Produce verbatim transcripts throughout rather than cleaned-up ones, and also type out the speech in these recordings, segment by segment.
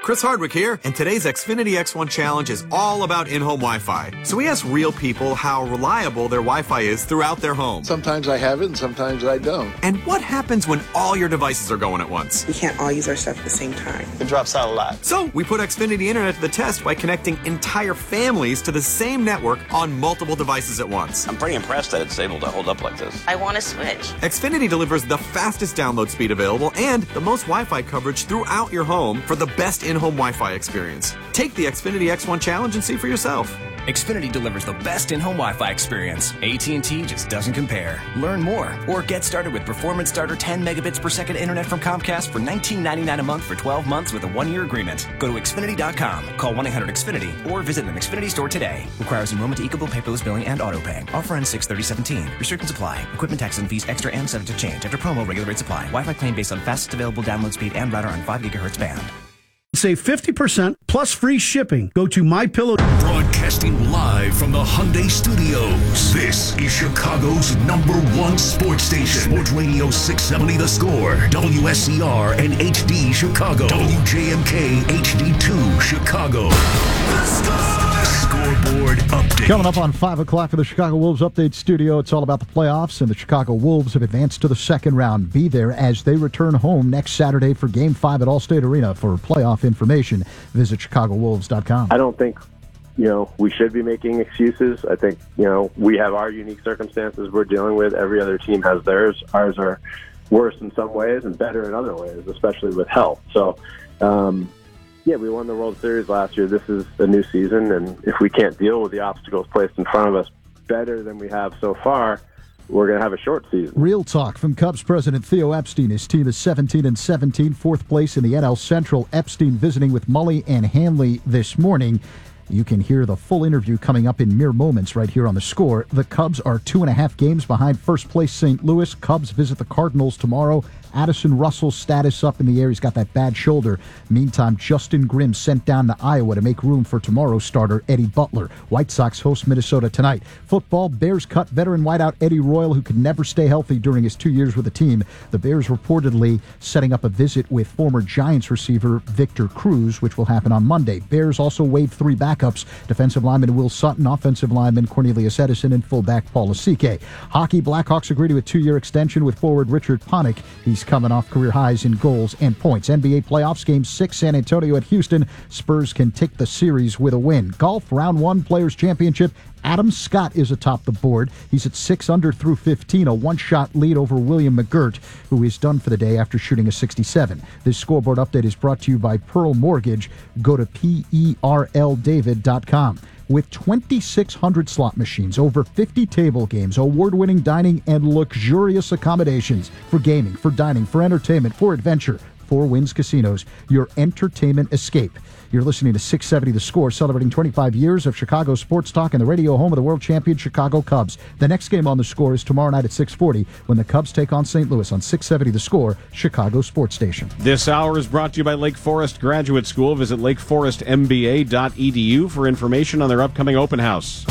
Chris Hardwick here, and today's Xfinity X one Challenge is all about in-home Wi-Fi. So we asked real people how reliable their Wi-Fi is throughout their home. Sometimes I have it, and sometimes I don't. And what happens when all your devices are going at once? We can't all use our stuff at the same time. It drops out a lot. So we put Xfinity Internet to the test by connecting entire families to the same network on multiple devices at once. I'm pretty impressed that it's able to hold up like this. I want to switch. Xfinity delivers the fastest download speed available and the most Wi-Fi coverage throughout your home for the best in-home Wi-Fi experience. Take the Xfinity X one Challenge and see for yourself. Xfinity delivers the best in-home Wi-Fi experience. A T and T just doesn't compare. Learn more or get started with Performance Starter ten megabits per second internet from Comcast for nineteen ninety-nine a month for twelve months with a one-year agreement. Go to Xfinity dot com, call one eight hundred X Finity, or visit an Xfinity store today. Requires enrollment to Equal paperless billing and auto pay. Offer ends six thirty seventeen. Restrictions apply. Equipment tax and fees extra and subject to change. After promo, regular rates apply. Wi-Fi claim based on fastest available download speed and router on five gigahertz band. Save fifty percent plus free shipping. Go to MyPillow. Broadcasting live from the Hyundai Studios. This is Chicago's number one sports station. Sports Radio six seventy The Score. W S C R and H D Chicago. W J M K H D two Chicago. The Score. Scoreboard update. Coming up on five o'clock for the Chicago Wolves Update Studio, it's all about the playoffs, and the Chicago Wolves have advanced to the second round. Be there as they return home next Saturday for Game five at Allstate Arena. For playoff information, visit chicago wolves dot com. I don't think, you know, we should be making excuses. I think, you know, we have our unique circumstances we're dealing with. Every other team has theirs. Ours are worse in some ways and better in other ways, especially with health. So, um, yeah, we won the World Series last year. This is a new season, and if we can't deal with the obstacles placed in front of us better than we have so far, we're going to have a short season. Real talk from Cubs president Theo Epstein. His team is seventeen and seventeen, fourth place in the N L Central. Epstein visiting with Mully and Hanley this morning. You can hear the full interview coming up in mere moments right here on The Score. The Cubs are two and a half games behind first place Saint Louis. Cubs visit the Cardinals tomorrow. Addison Russell's status up in the air. He's got that bad shoulder. Meantime, Justin Grimm sent down to Iowa to make room for tomorrow's starter, Eddie Butler. White Sox host Minnesota tonight. Football, Bears cut veteran wideout Eddie Royal, who could never stay healthy during his two years with the team. The Bears reportedly setting up a visit with former Giants receiver Victor Cruz, which will happen on Monday. Bears also waived three backups: defensive lineman Will Sutton, offensive lineman Cornelius Edison, and fullback Paul Asike. Hockey, Blackhawks agree to a two-year extension with forward Richard Panik. He's coming off career highs in goals and points. N B A playoffs, Game six, San Antonio at Houston. Spurs can take the series with a win. Golf, round one, Players' Championship. Adam Scott is atop the board. He's at six under through fifteen, a one-shot lead over William McGirt, who is done for the day after shooting a sixty-seven. This scoreboard update is brought to you by Pearl Mortgage. Go to P E R L David dot com. With twenty-six hundred slot machines, over fifty table games, award-winning dining, and luxurious accommodations for gaming, for dining, for entertainment, for adventure, Four Winds Casinos, your entertainment escape. You're listening to six seventy The Score, celebrating twenty-five years of Chicago sports talk and the radio home of the world champion Chicago Cubs. The next game on The Score is tomorrow night at six forty when the Cubs take on Saint Louis on six seventy The Score, Chicago sports station. This hour is brought to you by Lake Forest Graduate School. Visit lake forest m b a dot e d u for information on their upcoming open house.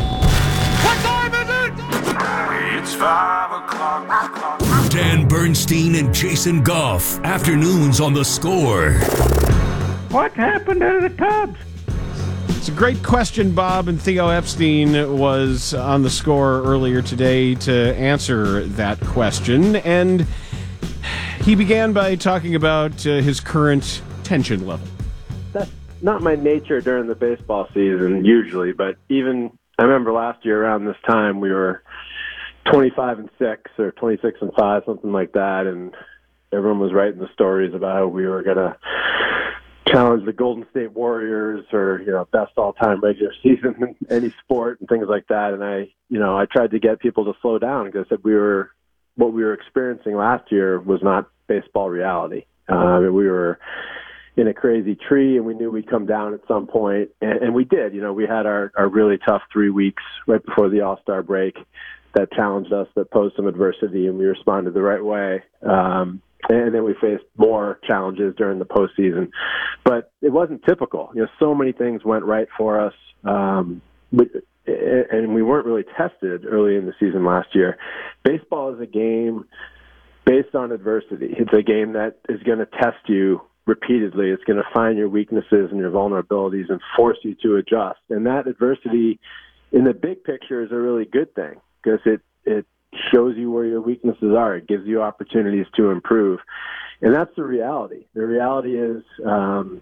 What time is it? It's five o'clock. Dan Bernstein and Jason Goff. Afternoons on The Score. What happened to the Cubs? It's a great question, Bob, and Theo Epstein was on The Score earlier today to answer that question, and he began by talking about uh, his current tension level. That's not my nature during the baseball season, usually, but even, I remember last year around this time, we were twenty-five and six or twenty-six and five, something like that, and everyone was writing the stories about how we were going to challenge the Golden State Warriors or, you know, best all-time regular season in any sport and things like that. And I, you know, I tried to get people to slow down because I said we were, what we were experiencing last year was not baseball reality. Uh, we were in a crazy tree and we knew we'd come down at some point, and, and we did. You know, we had our, our really tough three weeks right before the All-Star break that challenged us, that posed some adversity, and we responded the right way. Um, And then we faced more challenges during the postseason. But it wasn't typical. You know, so many things went right for us. Um, but, and we weren't really tested early in the season last year. Baseball is a game based on adversity. It's a game that is going to test you repeatedly. It's going to find your weaknesses and your vulnerabilities and force you to adjust. And that adversity in the big picture is a really good thing because it, it shows you where your weaknesses are. It gives you opportunities to improve. And that's the reality. The reality is um,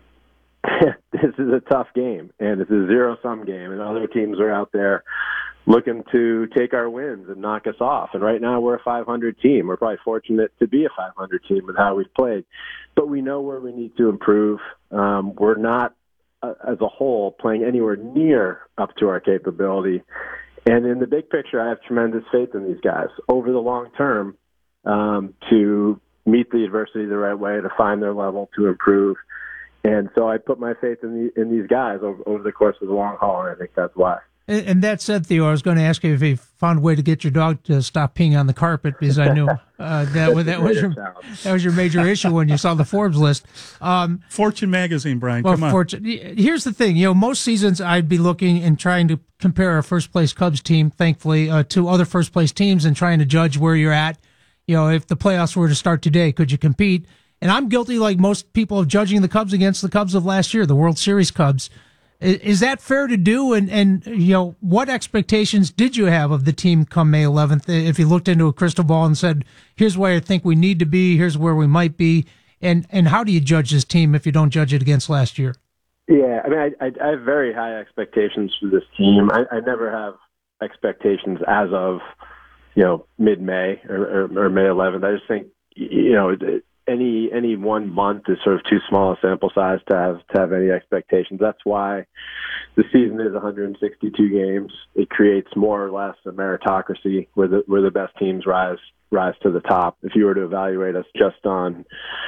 this is a tough game, and it's a zero-sum game, and other teams are out there looking to take our wins and knock us off. And right now we're a five hundred team. We're probably fortunate to be a five hundred team with how we've played. But we know where we need to improve. Um, we're not, uh, as a whole, playing anywhere near up to our capability. And in the big picture, I have tremendous faith in these guys over the long term um, to meet the adversity the right way, to find their level, to improve. And so I put my faith in, the, in these guys over, over the course of the long haul, and I think that's why. And, and that said, Theo, I was going to ask you if you found a way to get your dog to stop peeing on the carpet, because I knew uh, that, that, was your, that was your major issue when you saw the Forbes list. Um, Fortune magazine, Brian, well, come on. Fortune, here's the thing. You know, most seasons I'd be looking and trying to compare our first-place Cubs team, thankfully, uh, to other first-place teams and trying to judge where you're at. You know, if the playoffs were to start today, could you compete? And I'm guilty, like most people, of judging the Cubs against the Cubs of last year, the World Series Cubs. Is, is that fair to do? And, and, you know, what expectations did you have of the team come May eleventh? If you looked into a crystal ball and said, here's where I think we need to be, here's where we might be. And, and how do you judge this team if you don't judge it against last year? Yeah, I mean, I, I, I have very high expectations for this team. I, I never have expectations as of, you know, mid-May or, or, or May eleventh. I just think, you know, any any one month is sort of too small a sample size to have to have any expectations. That's why the season is one hundred sixty-two games. It creates more or less a meritocracy where the where the best teams rise rise to the top. If you were to evaluate us just on,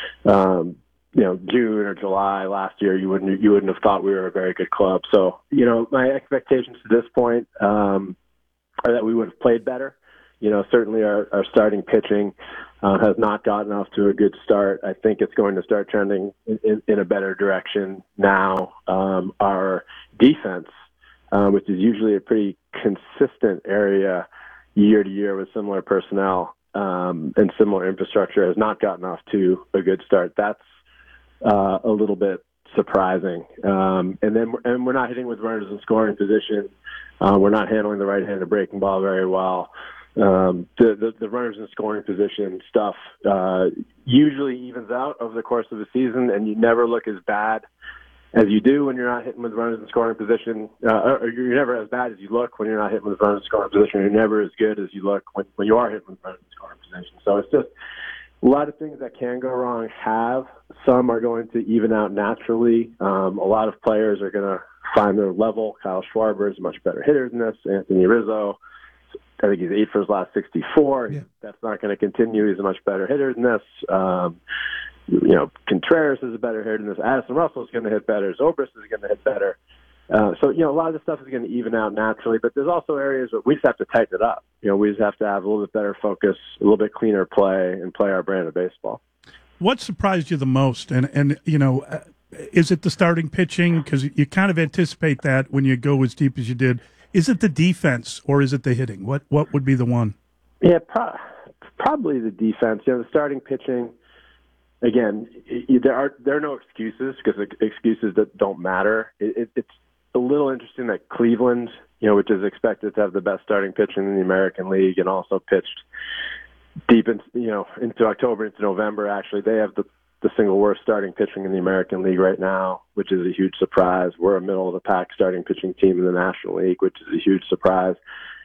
um, you know, June or July last year, you wouldn't you wouldn't have thought we were a very good club. So, you know, my expectations to this point um, are that we would have played better. You know, certainly our, our starting pitching uh, has not gotten off to a good start. I think it's going to start trending in, in, in a better direction now. Um, our defense, uh, which is usually a pretty consistent area year to year with similar personnel um, and similar infrastructure, has not gotten off to a good start. That's uh, a little bit surprising. Um, and then and we're not hitting with runners in scoring position. Uh, we're not handling the right-handed breaking ball very well. Um, the, the, the runners in scoring position stuff uh, usually evens out over the course of the season, and you never look as bad as you do when you're not hitting with runners in scoring position. Uh, or you're never as bad as you look when you're not hitting with runners in scoring position. You're never as good as you look when, when you are hitting with runners in scoring position. So it's just a lot of things that can go wrong have. Some are going to even out naturally. Um, a lot of players are going to find their level. Kyle Schwarber is a much better hitter than this. Anthony Rizzo, I think he's eight for his last sixty-four. Yeah. That's not going to continue. He's a much better hitter than this. Um, you know, Contreras is a better hitter than this. Addison Russell is going to hit better. Zobrist is going to hit better. Uh, so, you know, a lot of this stuff is going to even out naturally, but there's also areas where we just have to tighten it up. You know, we just have to have a little bit better focus, a little bit cleaner play, and play our brand of baseball. What surprised you the most? And, and you know, uh, is it the starting pitching? Because you kind of anticipate that when you go as deep as you did. Is it the defense or is it the hitting? What what would be the one? Yeah, pro- probably the defense. You know, the starting pitching, again, it, there are there are no excuses because excuses that don't matter. It, it, it's a little interesting that Cleveland, you know, which is expected to have the best starting pitching in the American League and also pitched deep in, you know, into October, into November, actually, they have the the single worst starting pitching in the American League right now, which is a huge surprise. We're a middle-of-the-pack starting pitching team in the National League, which is a huge surprise.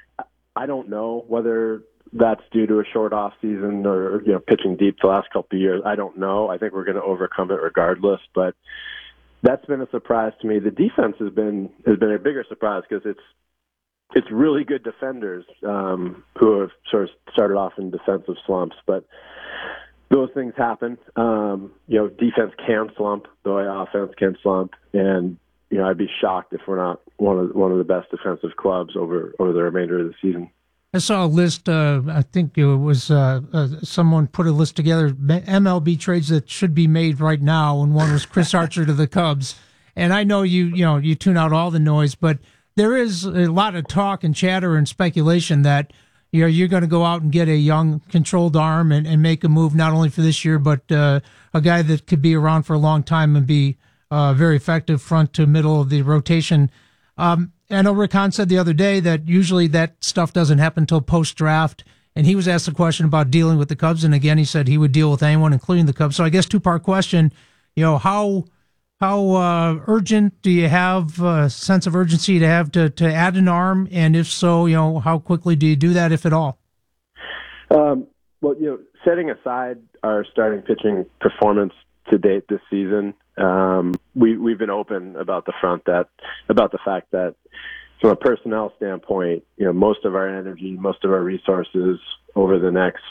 I don't know whether that's due to a short off season or, you know, pitching deep the last couple of years. I don't know. I think we're going to overcome it regardless, but that's been a surprise to me. The defense has been has been a bigger surprise because it's it's really good defenders um, who have sort of started off in defensive slumps, but those things happen. Um, you know, defense can slump the way offense can slump, and you know, I'd be shocked if we're not one of one of the best defensive clubs over over the remainder of the season. I saw a list. Uh, I think it was uh, uh, someone put a list together. M L B trades that should be made right now, and one was Chris Archer to the Cubs. And I know you, you know, you tune out all the noise, but there is a lot of talk and chatter and speculation that you know, you're going to go out and get a young, controlled arm and, and make a move not only for this year, but uh, a guy that could be around for a long time and be uh, very effective front to middle of the rotation. Um, I know Rick Hahn said the other day that usually that stuff doesn't happen until post-draft, and he was asked a question about dealing with the Cubs, and again, he said he would deal with anyone, including the Cubs. So I guess two-part question, you know, how how uh, urgent do you have a sense of urgency to have to, to add an arm, and if so, you know, how quickly do you do that, if at all? Um, well, you know, setting aside our starting pitching performance to date this season, um, we, we've been open about the front that, about the fact that from a personnel standpoint, you know, most of our energy, most of our resources over the next,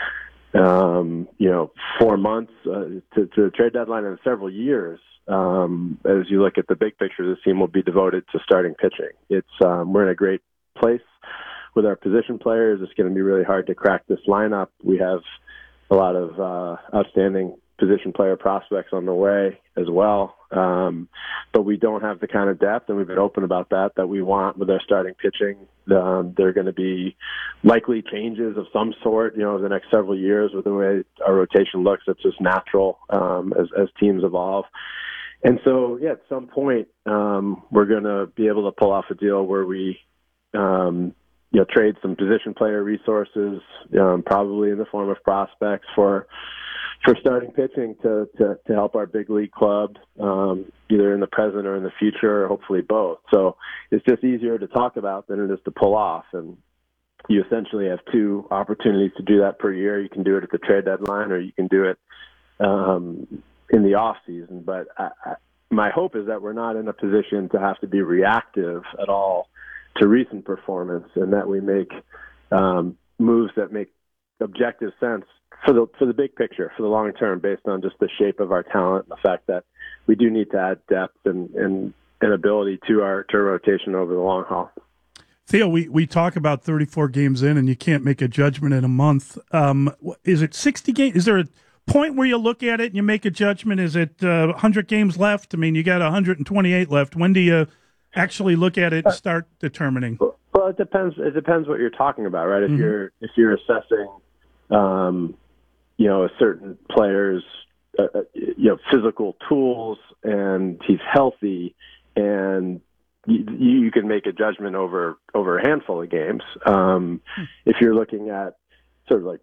um, you know, four months uh, to, to the trade deadline and several years, um, as you look at the big picture, this team will be devoted to starting pitching. It's, um, we're in a great place with our position players. It's going to be really hard to crack this lineup. We have a lot of uh, outstanding position player prospects on the way as well. Um, but we don't have the kind of depth, and we've been open about that, that we want with our starting pitching. Um, there are going to be likely changes of some sort, you know, over the next several years with the way our rotation looks. It's just natural um, as, as teams evolve. And so, yeah, at some point, um, we're going to be able to pull off a deal where we, um, you know, trade some position player resources, um, probably in the form of prospects for for starting pitching to, to, to help our big league club, um, either in the present or in the future, or hopefully both. So it's just easier to talk about than it is to pull off. And you essentially have two opportunities to do that per year. You can do it at the trade deadline, or you can do it um, in the off season. But I, I, my hope is that we're not in a position to have to be reactive at all to recent performance, and that we make um, moves that make objective sense for the for the big picture, for the long term, based on just the shape of our talent and the fact that we do need to add depth and, and, and ability to our to rotation over the long haul. Theo, we, we talk about thirty-four games in, and you can't make a judgment in a month. Um, is it sixty games? Is there a point where you look at it and you make a judgment? Is it uh, one hundred games left? I mean, you got one hundred twenty-eight left. When do you actually look at it and start determining? Well, it depends. It depends what you're talking about, right? If Mm-hmm. you're if you're assessing, um, you know, a certain player's, uh, you know, physical tools, and he's healthy, and you, you can make a judgment over over a handful of games. Um, if you're looking at sort of like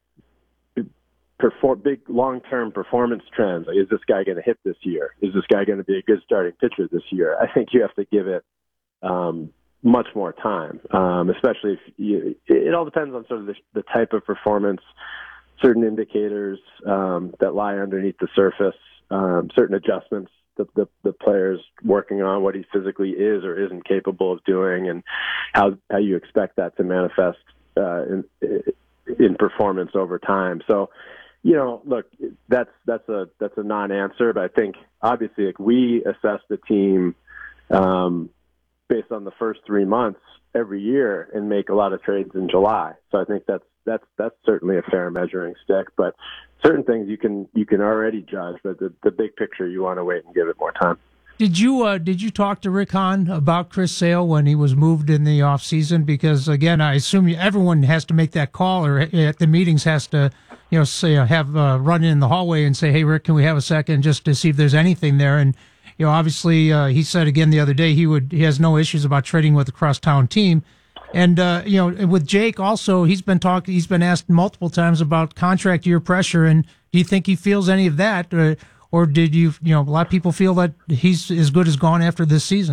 perform big long-term performance trends, like, is this guy going to hit this year? Is this guy going to be a good starting pitcher this year? I think you have to give it um, much more time, um, especially if you, it all depends on sort of the, the type of performance, certain indicators um, that lie underneath the surface, um, certain adjustments that the, the player's working on, what he physically is or isn't capable of doing, and how how you expect that to manifest uh, in, in performance over time. So, you know, look, that's that's a that's a non-answer, but I think obviously, like, we assess the team um, based on the first three months every year and make a lot of trades in July. So I think that's that's that's certainly a fair measuring stick. But certain things you can you can already judge, but the, the big picture, you want to wait and give it more time. Did you uh, did you talk to Rick Hahn about Chris Sale when he was moved in the off season? Because again, I assume everyone has to make that call, or at the meetings has to, you know, say have uh, run in the hallway and say, "Hey, Rick, can we have a second just to see if there's anything there?" And you know, obviously, uh, he said again the other day he would he has no issues about trading with the crosstown team. And uh, you know, with Jake also, he's been talking. He's been asked multiple times about contract year pressure, and do you think he feels any of that, or, or did you? You know, a lot of people feel that he's as good as gone after this season.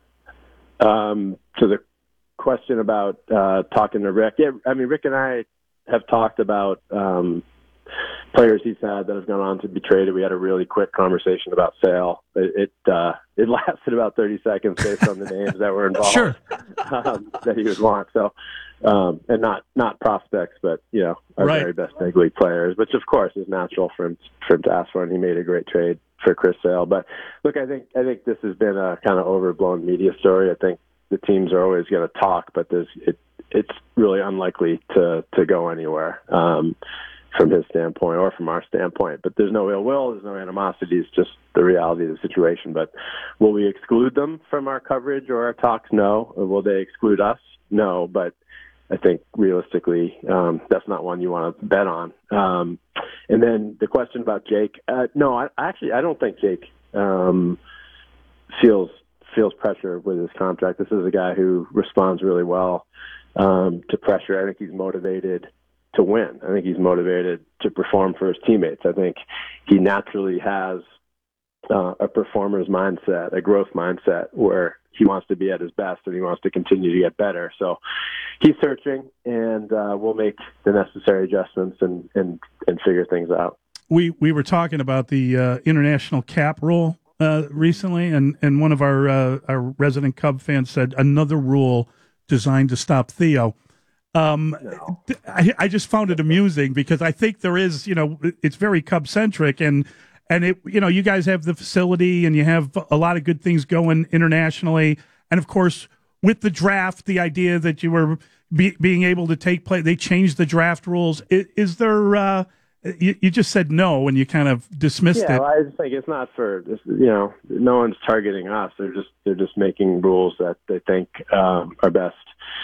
Um, to the question about uh, talking to Rick, yeah, I mean, Rick and I have talked about um, players he's had that have gone on to be traded. We had a really quick conversation about Sale. It it, uh, it lasted about thirty seconds based on the names that were involved. Sure. Um, that he would want. So, um, and not not prospects, but you know, our Right. very best big league players, which of course is natural for him for him to ask for, and he made a great trade for Chris Sale. But look, I think I think this has been a kind of overblown media story. I think the teams are always going to talk, but there's it it's really unlikely to to go anywhere. Um, from his standpoint or from our standpoint, but there's no ill will, there's no animosity, it's just the reality of the situation. But will we exclude them from our coverage or our talks? No. Or will they exclude us? No. But I think realistically, um, that's not one you want to bet on. Um, and then the question about Jake, uh, no, I actually I don't think Jake um, feels feels pressure with his contract. This is a guy who responds really well um, to pressure. I think he's motivated to win. I think he's motivated to perform for his teammates. I think he naturally has uh, a performer's mindset, a growth mindset, where he wants to be at his best and he wants to continue to get better. So he's searching, and uh, we'll make the necessary adjustments and, and, and figure things out. We we were talking about the uh, international cap rule uh, recently, and, and one of our uh, our resident Cub fans said another rule designed to stop Theo. Um, no. I, I just found it amusing because I think there is, you know, it's very Cub centric, and and it, you know, you guys have the facility and you have a lot of good things going internationally, and of course with the draft, the idea that you were be, being able to take play, they changed the draft rules. Is, is there? Uh, you, you just said no and you kind of dismissed yeah, it. Well, I just think it's not for, you know, no one's targeting us. They're just they're just making rules that they think um, are best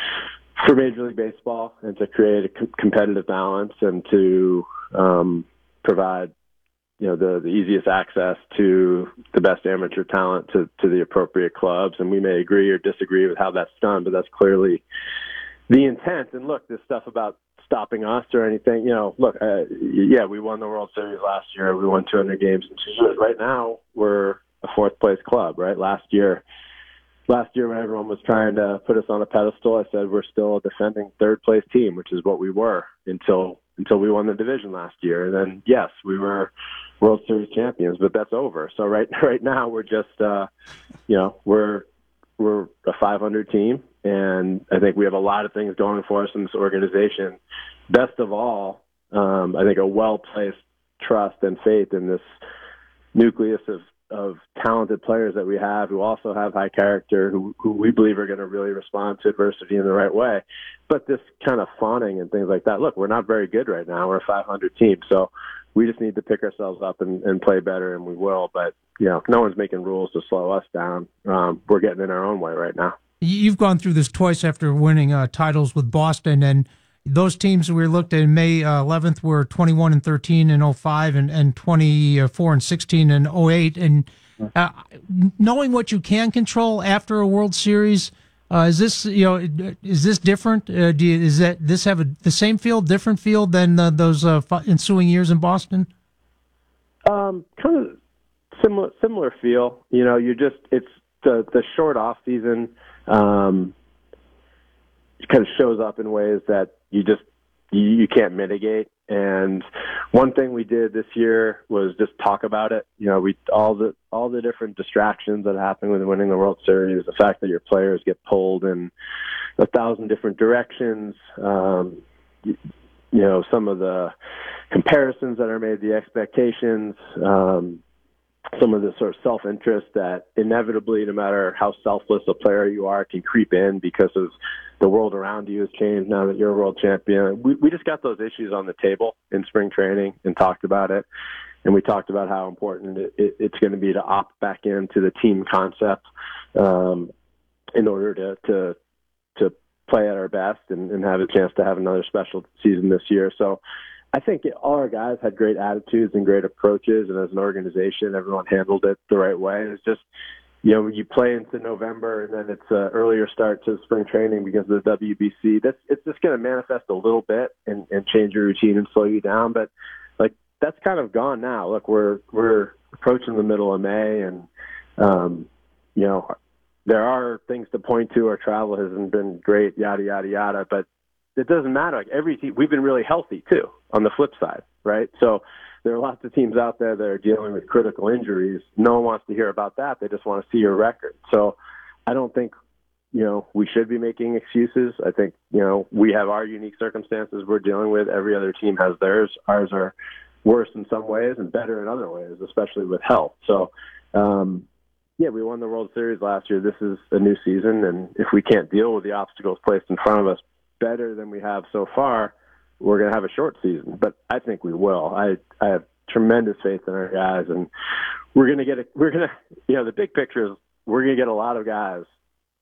for Major League Baseball and to create a com- competitive balance and to um, provide, you know, the, the easiest access to the best amateur talent to, to the appropriate clubs. And we may agree or disagree with how that's done, but that's clearly the intent. And look, this stuff about stopping us or anything, you know, look, uh, yeah, we won the World Series last year. We won two hundred games in two years. Right now, we're a fourth place club, right? Last year, last year when everyone was trying to put us on a pedestal, I said we're still a defending third place team, which is what we were until until we won the division last year. And then, yes, we were World Series champions, but that's over. So right right now we're just, uh, you know, we're we're a five hundred team, and I think we have a lot of things going for us in this organization. Best of all, um, I think a well-placed trust and faith in this nucleus of, of talented players that we have who also have high character, who, who we believe are going to really respond to adversity in the right way. But this kind of fawning and things like that, look, we're not very good right now. We're a five hundred team, so we just need to pick ourselves up and, and play better, and we will. But, you know, no one's making rules to slow us down. Um, we're getting in our own way right now. You've gone through this twice after winning uh, titles with Boston, and those teams we looked at in May uh, eleventh were twenty-one and thirteen in oh five and, and twenty-four and sixteen in oh eight. And uh, knowing what you can control after a World Series, uh, is this you know is this different? Uh, do you, is that this have a, the same field, different field than uh, those uh, ensuing years in Boston? Um, kind of similar similar feel. You know, you just it's the the short off season. Um, it kind of shows up in ways that you just you, you can't mitigate. And one thing we did this year was just talk about it. You know, we all the all the different distractions that happen with winning the World Series, the fact that your players get pulled in a thousand different directions. Um, you, you know, some of the comparisons that are made, the expectations. Um, some of the sort of self-interest that inevitably, no matter how selfless a player you are, can creep in because of the world around you has changed now that you're a world champion. We, we just got those issues on the table in spring training and talked about it. And we talked about how important it, it, it's going to be to opt back into the team concept um, in order to, to, to play at our best and, and have a chance to have another special season this year. So I think all our guys had great attitudes and great approaches, and as an organization, everyone handled it the right way. It's just, you know, you play into November, and then it's an earlier start to spring training because of the W B C. That's it's just going to manifest a little bit and, and change your routine and slow you down. But like that's kind of gone now. Look, we're we're approaching the middle of May, and um, you know, there are things to point to. Our travel hasn't been great, yada yada yada, but it doesn't matter. Like every team, we've been really healthy too. On the flip side, right? So there are lots of teams out there that are dealing with critical injuries. No one wants to hear about that. They just want to see your record. So I don't think, you know, we should be making excuses. I think, you know, we have our unique circumstances we're dealing with. Every other team has theirs. Ours are worse in some ways and better in other ways, especially with health. So, um, yeah, we won the World Series last year. This is a new season, and if we can't deal with the obstacles placed in front of us better than we have so far, we're going to have a short season, but I think we will. I I have tremendous faith in our guys, and we're going to get a, we're going to, you know, the big picture is we're going to get a lot of guys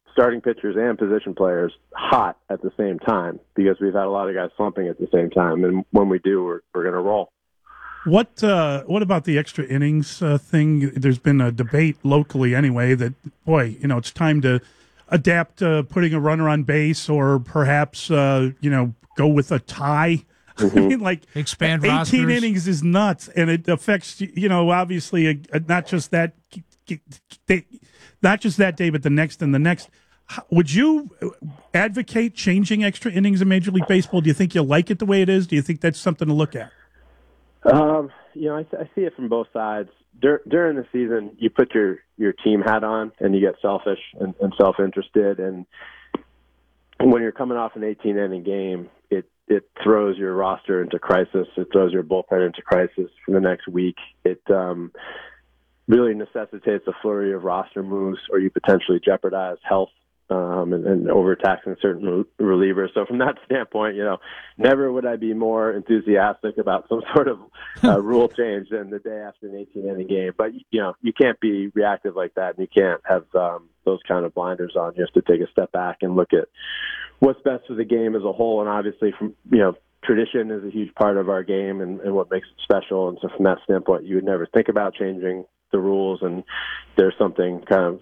starting pitchers and position players hot at the same time, because we've had a lot of guys slumping at the same time. And when we do, we're, we're going to roll. What uh, what about the extra innings uh, thing? There's been a debate locally anyway that, boy, you know, it's time to adapt uh, putting a runner on base, or perhaps, uh, you know, go with a tie. Mm-hmm. I mean, like, expand eighteen rosters. Innings is nuts, and it affects, you know, obviously uh, uh, not just that day, not just that day, but the next and the next. Would you advocate changing extra innings in Major League Baseball? Do you think you like it the way it is? Do you think that's something to look at? Um, you know, I, I see it from both sides. Dur- during the season, you put your, your team hat on and you get selfish and, and self-interested. And when you're coming off an eighteen-inning game, it, it throws your roster into crisis. It throws your bullpen into crisis for the next week. It um, really necessitates a flurry of roster moves, or you potentially jeopardize health. Um, and, and overtaxing certain relievers. So from that standpoint, you know, never would I be more enthusiastic about some sort of uh, rule change than the day after an eighteen-inning game. But, you know, you can't be reactive like that, and you can't have um, those kind of blinders on. You have to take a step back and look at what's best for the game as a whole. And obviously, from you know, tradition is a huge part of our game and, and what makes it special. And so from that standpoint, you would never think about changing the rules. And there's something kind of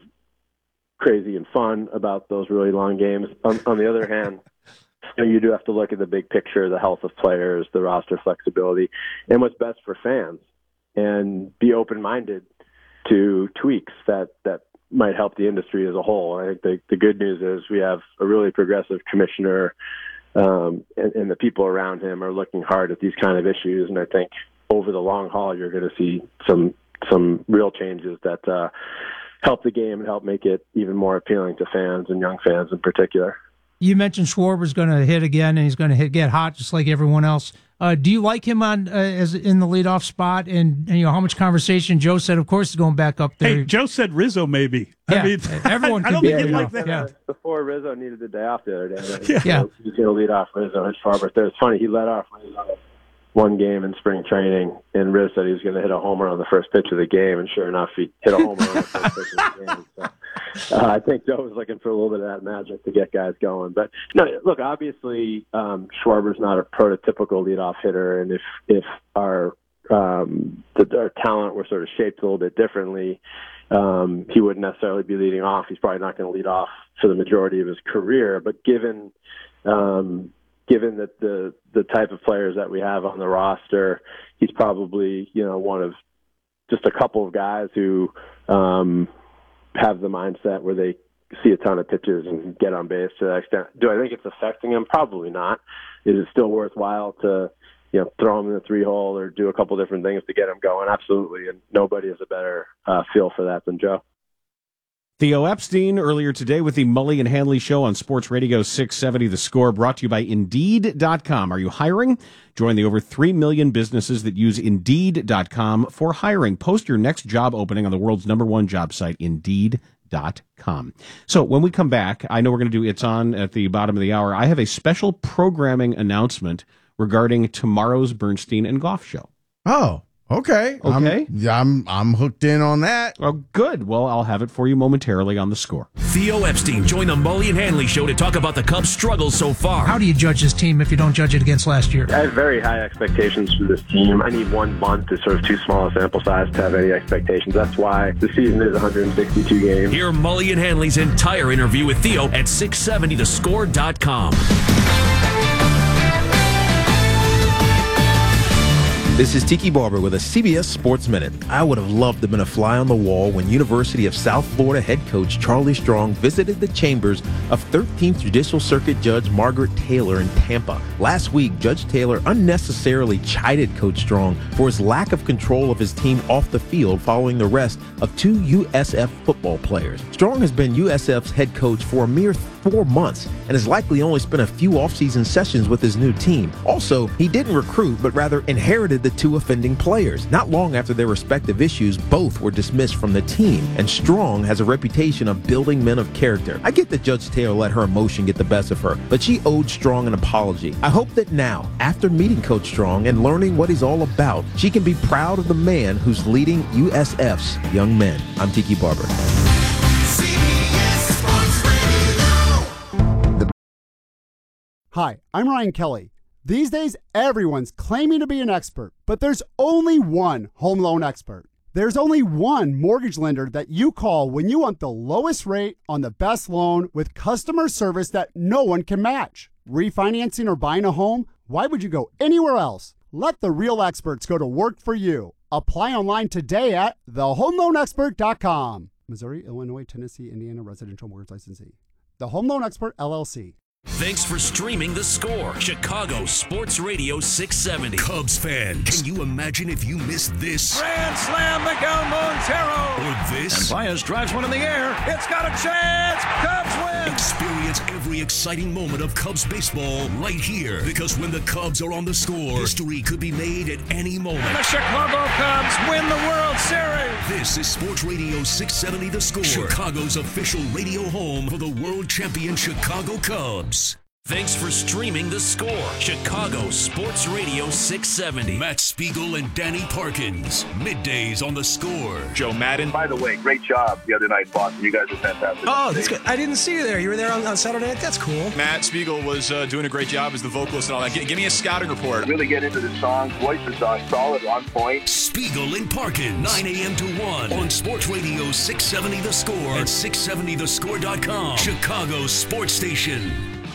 crazy and fun about those really long games. On, on the other hand, you know, you do have to look at the big picture, the health of players, the roster flexibility, and what's best for fans, and be open-minded to tweaks that, that might help the industry as a whole. I think the, the good news is we have a really progressive commissioner, um, and, and the people around him are looking hard at these kind of issues. And I think over the long haul, you're going to see some, some real changes that, uh, help the game and help make it even more appealing to fans and young fans in particular. You mentioned Schwarber's going to hit again, and he's going to hit get hot just like everyone else. Uh, do you like him on uh, as in the leadoff spot? And, and you know how much conversation Joe said, of course, is going back up there. Hey, Joe said Rizzo maybe. Yeah, I mean, everyone. I, I don't think think you like that. Yeah. Before Rizzo needed the day off the other day, yeah. yeah. He was going to lead off Rizzo and Schwarber. It's funny, he led off Rizzo one game in spring training, and Riz said he was going to hit a homer on the first pitch of the game, and sure enough, he hit a homer on the first pitch of the game. So, uh, I think Joe was looking for a little bit of that magic to get guys going. But no, look, obviously, um, Schwarber's not a prototypical leadoff hitter, and if if our um, the, our talent were sort of shaped a little bit differently, um, he wouldn't necessarily be leading off. He's probably not going to lead off for the majority of his career, but given um, given that the the type of players that we have on the roster, he's probably, you know, one of just a couple of guys who um, have the mindset where they see a ton of pitches and get on base to that extent. Do I think it's affecting him? Probably not. Is it still worthwhile to, you know, throw him in the three hole or do a couple different things to get him going? Absolutely. And nobody has a better uh, feel for that than Joe. Theo Epstein earlier today with the Mully and Hanley Show on Sports Radio six seventy The Score, brought to you by Indeed dot com. Are you hiring? Join the over three million businesses that use Indeed dot com for hiring. Post your next job opening on the world's number one job site, Indeed dot com. So when we come back, I know we're going to do It's On at the bottom of the hour. I have a special programming announcement regarding tomorrow's Bernstein and Goff show. Oh. Okay. Okay. I'm, I'm I'm hooked in on that. Oh, good. Well, I'll have it for you momentarily on The Score. Theo Epstein joined the Mully and Hanley Show to talk about the Cubs' struggles so far. How do you judge this team if you don't judge it against last year? I have very high expectations for this team. I need one month is sort of too small a sample size to have any expectations. That's why the season is one hundred sixty-two games. Hear Mully and Hanley's entire interview with Theo at six seventy the score dot com. This is Tiki Barber with a C B S Sports Minute. I would have loved to have been a fly on the wall when University of South Florida head coach Charlie Strong visited the chambers of thirteenth Judicial Circuit Judge Margaret Taylor in Tampa. Last week, Judge Taylor unnecessarily chided Coach Strong for his lack of control of his team off the field following the arrest of two U S F football players. Strong has been U S F's head coach for a mere four months and has likely only spent a few offseason sessions with his new team. Also, he didn't recruit, but rather inherited the two offending players. Not long after their respective issues, both were dismissed from the team, and Strong has a reputation of building men of character. I get that Judge Taylor let her emotion get the best of her, but she owed Strong an apology. I hope that now, after meeting Coach Strong and learning what he's all about, she can be proud of the man who's leading U S F's young men. I'm Tiki Barber. C B S Sports Radio. Hi, I'm Ryan Kelly. These days, everyone's claiming to be an expert, but there's only one home loan expert. There's only one mortgage lender that you call when you want the lowest rate on the best loan with customer service that no one can match. Refinancing or buying a home? Why would you go anywhere else? Let the real experts go to work for you. Apply online today at the home loan expert dot com. Missouri, Illinois, Tennessee, Indiana residential mortgage licensee. The Home Loan Expert, L L C. Thanks for streaming The Score, Chicago Sports Radio six seventy. Cubs fan, can you imagine if you missed this? Grand slam, Miguel Montero. Or this? And Baez drives one in the air. It's got a chance. Cubs win. Experience every exciting moment of Cubs baseball right here. Because when the Cubs are on the score, history could be made at any moment. And the Chicago Cubs win the World Series. This is Sports Radio six seventy The Score, Chicago's official radio home for the world champion Chicago Cubs. Thanks for streaming The Score, Chicago Sports Radio six seventy. Matt Spiegel and Danny Parkins, middays on The Score. Joe Madden. By the way, great job the other night, Boston. You guys were fantastic. Oh, that's good. I didn't see you there. You were there on, on Saturday night? That's cool. Matt Spiegel was uh, doing a great job as the vocalist and all that. G- give me a scouting report. Really get into the song. Voices are solid, on point. Spiegel and Parkins, nine a.m. to one on Sports Radio six seventy The Score at six seventy the score dot com, Chicago's sports station.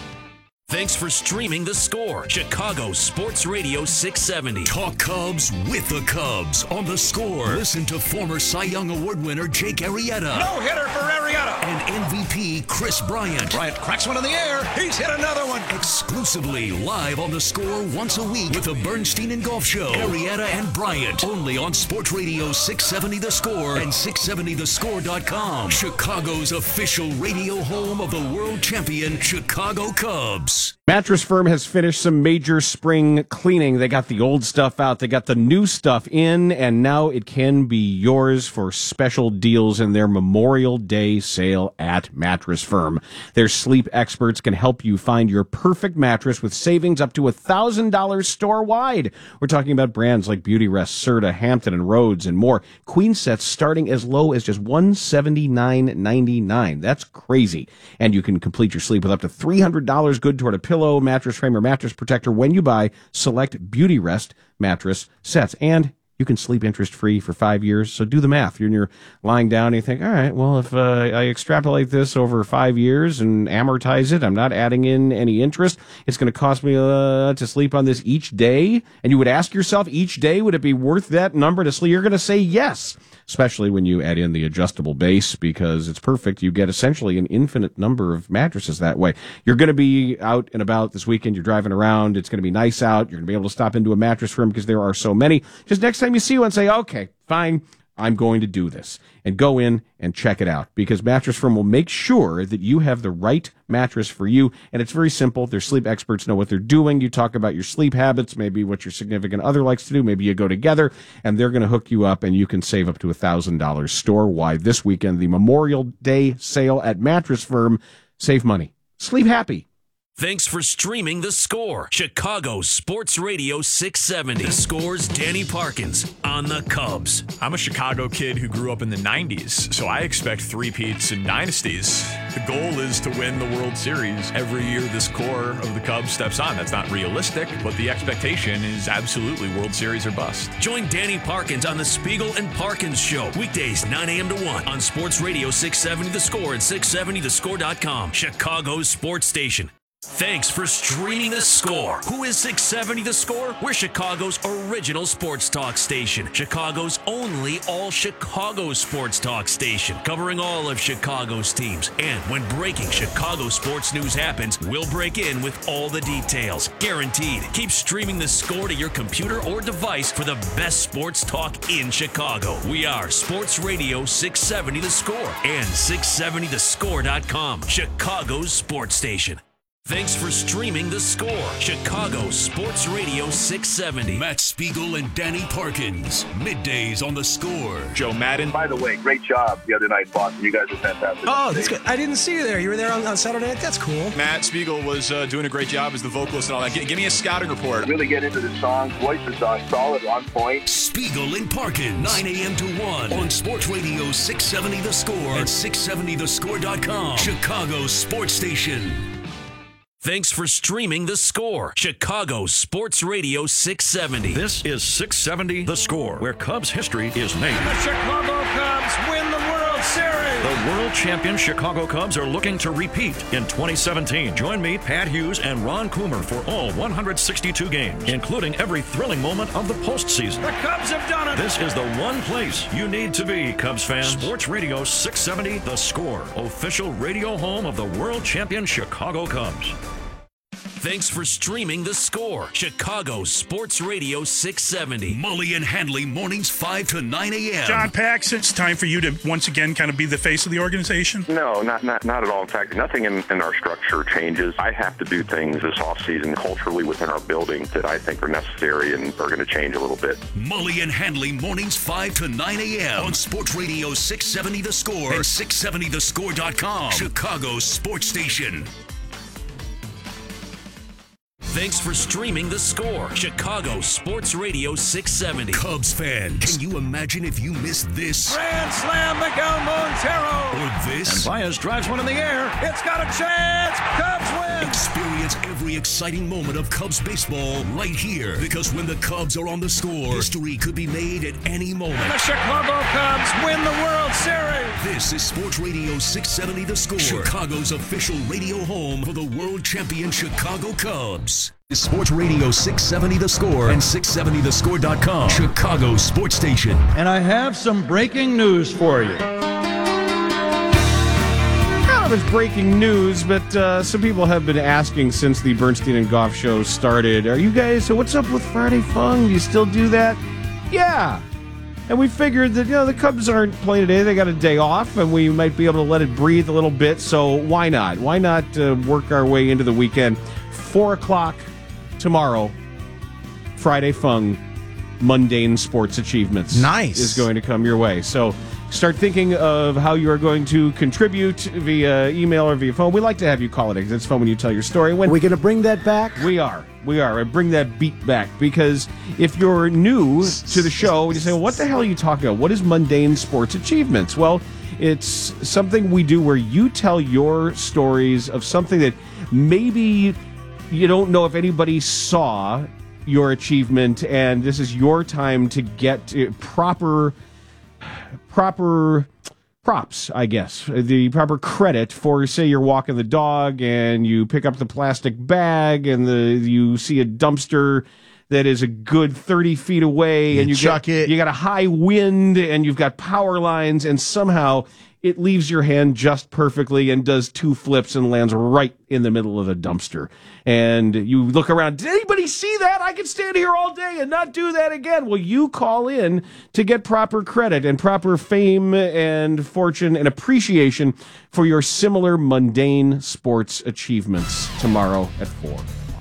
Thanks for streaming The Score, Chicago Sports Radio six seventy. Talk Cubs with the Cubs on The Score. Listen to former Cy Young Award winner Jake Arrieta. No hitter for Arrieta. And M V P Chris Bryant. Bryant cracks one in the air. He's hit another one. Exclusively live on The Score once a week with the Bernstein and Golf Show. Arrieta and Bryant. Only on Sports Radio six seventy The Score and six seventy the score dot com. Chicago's official radio home of the world champion Chicago Cubs. Mattress Firm has finished some major spring cleaning. They got the old stuff out, they got the new stuff in, and now it can be yours for special deals in their Memorial Day sale at Mattress Firm. Their sleep experts can help you find your perfect mattress with savings up to one thousand dollars store-wide. We're talking about brands like Beautyrest, Serta, Hampton, and Rhodes, and more. Queen sets starting as low as just one hundred seventy-nine ninety-nine. That's crazy. And you can complete your sleep with up to three hundred dollars good toward a pillow, mattress frame, or mattress protector when you buy select Beautyrest mattress sets. And you can sleep interest-free for five years. So do the math. You're, you're lying down and you think, all right, well, if uh, I extrapolate this over five years and amortize it, I'm not adding in any interest. It's going to cost me uh, to sleep on this each day. And you would ask yourself, each day, would it be worth that number to sleep? You're going to say yes, especially when you add in the adjustable base, because it's perfect. You get essentially an infinite number of mattresses that way. You're going to be out and about this weekend. You're driving around. It's going to be nice out. You're going to be able to stop into a mattress firm because there are so many. Just next time you see one, say, okay, fine, I'm going to do this. And go in and check it out, because Mattress Firm will make sure that you have the right mattress for you. And it's very simple. Their sleep experts know what they're doing. You talk about your sleep habits, maybe what your significant other likes to do. Maybe you go together, and they're going to hook you up, and you can save up to one thousand dollars store-wide this weekend. The Memorial Day sale at Mattress Firm. Save money. Sleep happy. Thanks for streaming The Score, Chicago Sports Radio six seventy. The Score's Danny Parkins on the Cubs. I'm a Chicago kid who grew up in the nineties, so I expect three-peats and dynasties. The goal is to win the World Series. Every year this core of the Cubs steps on. That's not realistic, but the expectation is absolutely World Series or bust. Join Danny Parkins on the Spiegel and Parkins Show, weekdays nine a.m. to one on Sports Radio six seventy The Score and six seventy the score dot com, Chicago's sports station. Thanks for streaming The Score. Who is six seventy The Score? We're Chicago's original sports talk station. Chicago's only all-Chicago sports talk station. Covering all of Chicago's teams. And when breaking Chicago sports news happens, we'll break in with all the details. Guaranteed. Keep streaming The Score to your computer or device for the best sports talk in Chicago. We are Sports Radio six seventy The Score and six seventy the score dot com, Chicago's sports station. Thanks for streaming The Score, Chicago Sports Radio six seventy. Matt Spiegel and Danny Parkins, middays on The Score. Joe Madden. By the way, great job the other night, Boston. You guys were fantastic. Oh, that's good. I didn't see you there. You were there on, on Saturday night? That's cool. Matt Spiegel was uh, doing a great job as the vocalist and all that. G- give me a scouting report. Really get into the song. Voices are solid, on point. Spiegel and Parkins, nine a.m. to one on Sports Radio six seventy The Score and six seventy the score dot com, Chicago's sports station. Thanks for streaming The Score, Chicago Sports Radio six seventy. This is six seventy The Score, where Cubs history is made. The Chicago Cubs win the World Series. The world champion Chicago Cubs are looking to repeat in twenty seventeen. Join me, Pat Hughes, and Ron Coomer for all one hundred sixty-two games, including every thrilling moment of the postseason. The Cubs have done it. This is the one place you need to be, Cubs fans. Sports Radio six seventy The Score, official radio home of the world champion Chicago Cubs. Thanks for streaming The Score, Chicago Sports Radio six seventy. Mully and Handley, mornings five to nine a.m. John Pax, it's time for you to once again kind of be the face of the organization. No, not not not at all. In fact, nothing in, in our structure changes. I have to do things this offseason culturally within our building that I think are necessary and are going to change a little bit. Mully and Handley, mornings five to nine a.m. on Sports Radio six seventy The Score and six seventy the score dot com, Chicago's sports station. Thanks for streaming The Score, Chicago Sports Radio six seventy. Cubs fans, can you imagine if you missed this? Grand slam, Miguel Montero. Or this? And Baez drives one in the air. It's got a chance. Cubs win. Experience every exciting moment of Cubs baseball right here. Because when the Cubs are on the score, history could be made at any moment. And the Chicago Cubs win the World Series. This is Sports Radio six seventy The Score, Chicago's official radio home for the world champion Chicago Cubs. Sports Radio six seventy The Score and six seventy the score dot com, Chicago's sports station. And I have some breaking news for you. Kind of as breaking news, but uh, some people have been asking since the Bernstein and Goff show started, are you guys, so what's up with Friday Fun? Do you still do that? Yeah. And we figured that, you know, the Cubs aren't playing today. They got a day off, and we might be able to let it breathe a little bit. So why not? Why not uh, work our way into the weekend? Four o'clock tomorrow, Friday Fun, Mundane Sports Achievements. Nice. Is going to come your way. So start thinking of how you are going to contribute via email or via phone. We like to have you call it. It's fun when you tell your story. When are we going to bring that back? We are. We are. And bring that beat back. Because if you're new to the show and you say, well, what the hell are you talking about? What is Mundane Sports Achievements? Well, it's something we do where you tell your stories of something that maybe you don't know if anybody saw your achievement, and this is your time to get proper proper props, I guess, the proper credit for, say, you're walking the dog and you pick up the plastic bag and the you see a dumpster that is a good thirty feet away, you and you chuck get, it. you got a high wind and you've got power lines, and somehow it leaves your hand just perfectly and does two flips and lands right in the middle of the dumpster. And you look around, did anybody see that? I could stand here all day and not do that again. Well, you call in to get proper credit and proper fame and fortune and appreciation for your similar mundane sports achievements tomorrow at four.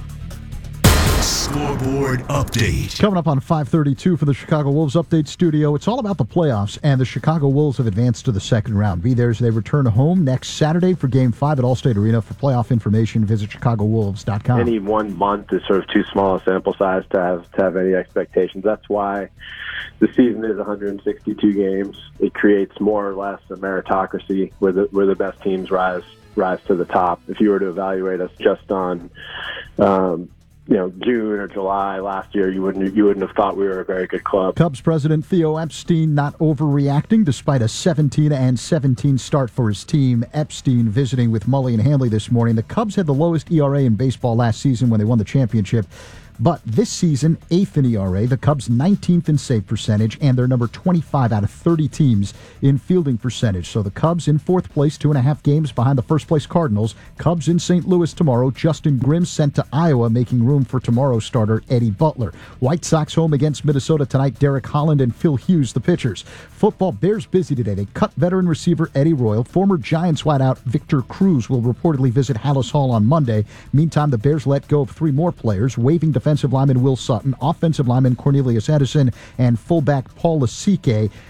Scoreboard update. Coming up on five thirty-two for the Chicago Wolves Update Studio, it's all about the playoffs, and the Chicago Wolves have advanced to the second round. Be there as they return home next Saturday for Game five at Allstate Arena. For playoff information, visit chicago wolves dot com. Any one month is sort of too small a sample size to have to have any expectations. That's why the season is one hundred sixty-two games. It creates more or less a meritocracy where the where the best teams rise rise to the top. If you were to evaluate us just on um, you know, June or July last year, you wouldn't you wouldn't have thought we were a very good club. Cubs president Theo Epstein not overreacting despite a seventeen and seventeen start for his team. Epstein visiting with Mully and Handley this morning. The Cubs had the lowest E R A in baseball last season when they won the championship. But this season, eighth in E R A, the Cubs nineteenth in save percentage, and they're number twenty-five out of thirty teams in fielding percentage. So the Cubs in fourth place, two and a half games behind the first place Cardinals. Cubs in Saint Louis tomorrow. Justin Grimm sent to Iowa, making room for tomorrow's starter Eddie Butler. White Sox home against Minnesota tonight. Derek Holland and Phil Hughes, the pitchers. Football, Bears busy today. They cut veteran receiver Eddie Royal. Former Giants wideout Victor Cruz will reportedly visit Hallis Hall on Monday. Meantime, the Bears let go of three more players, waiving defense Defensive lineman Will Sutton, offensive lineman Cornelius Edison, and fullback Paul Lasike.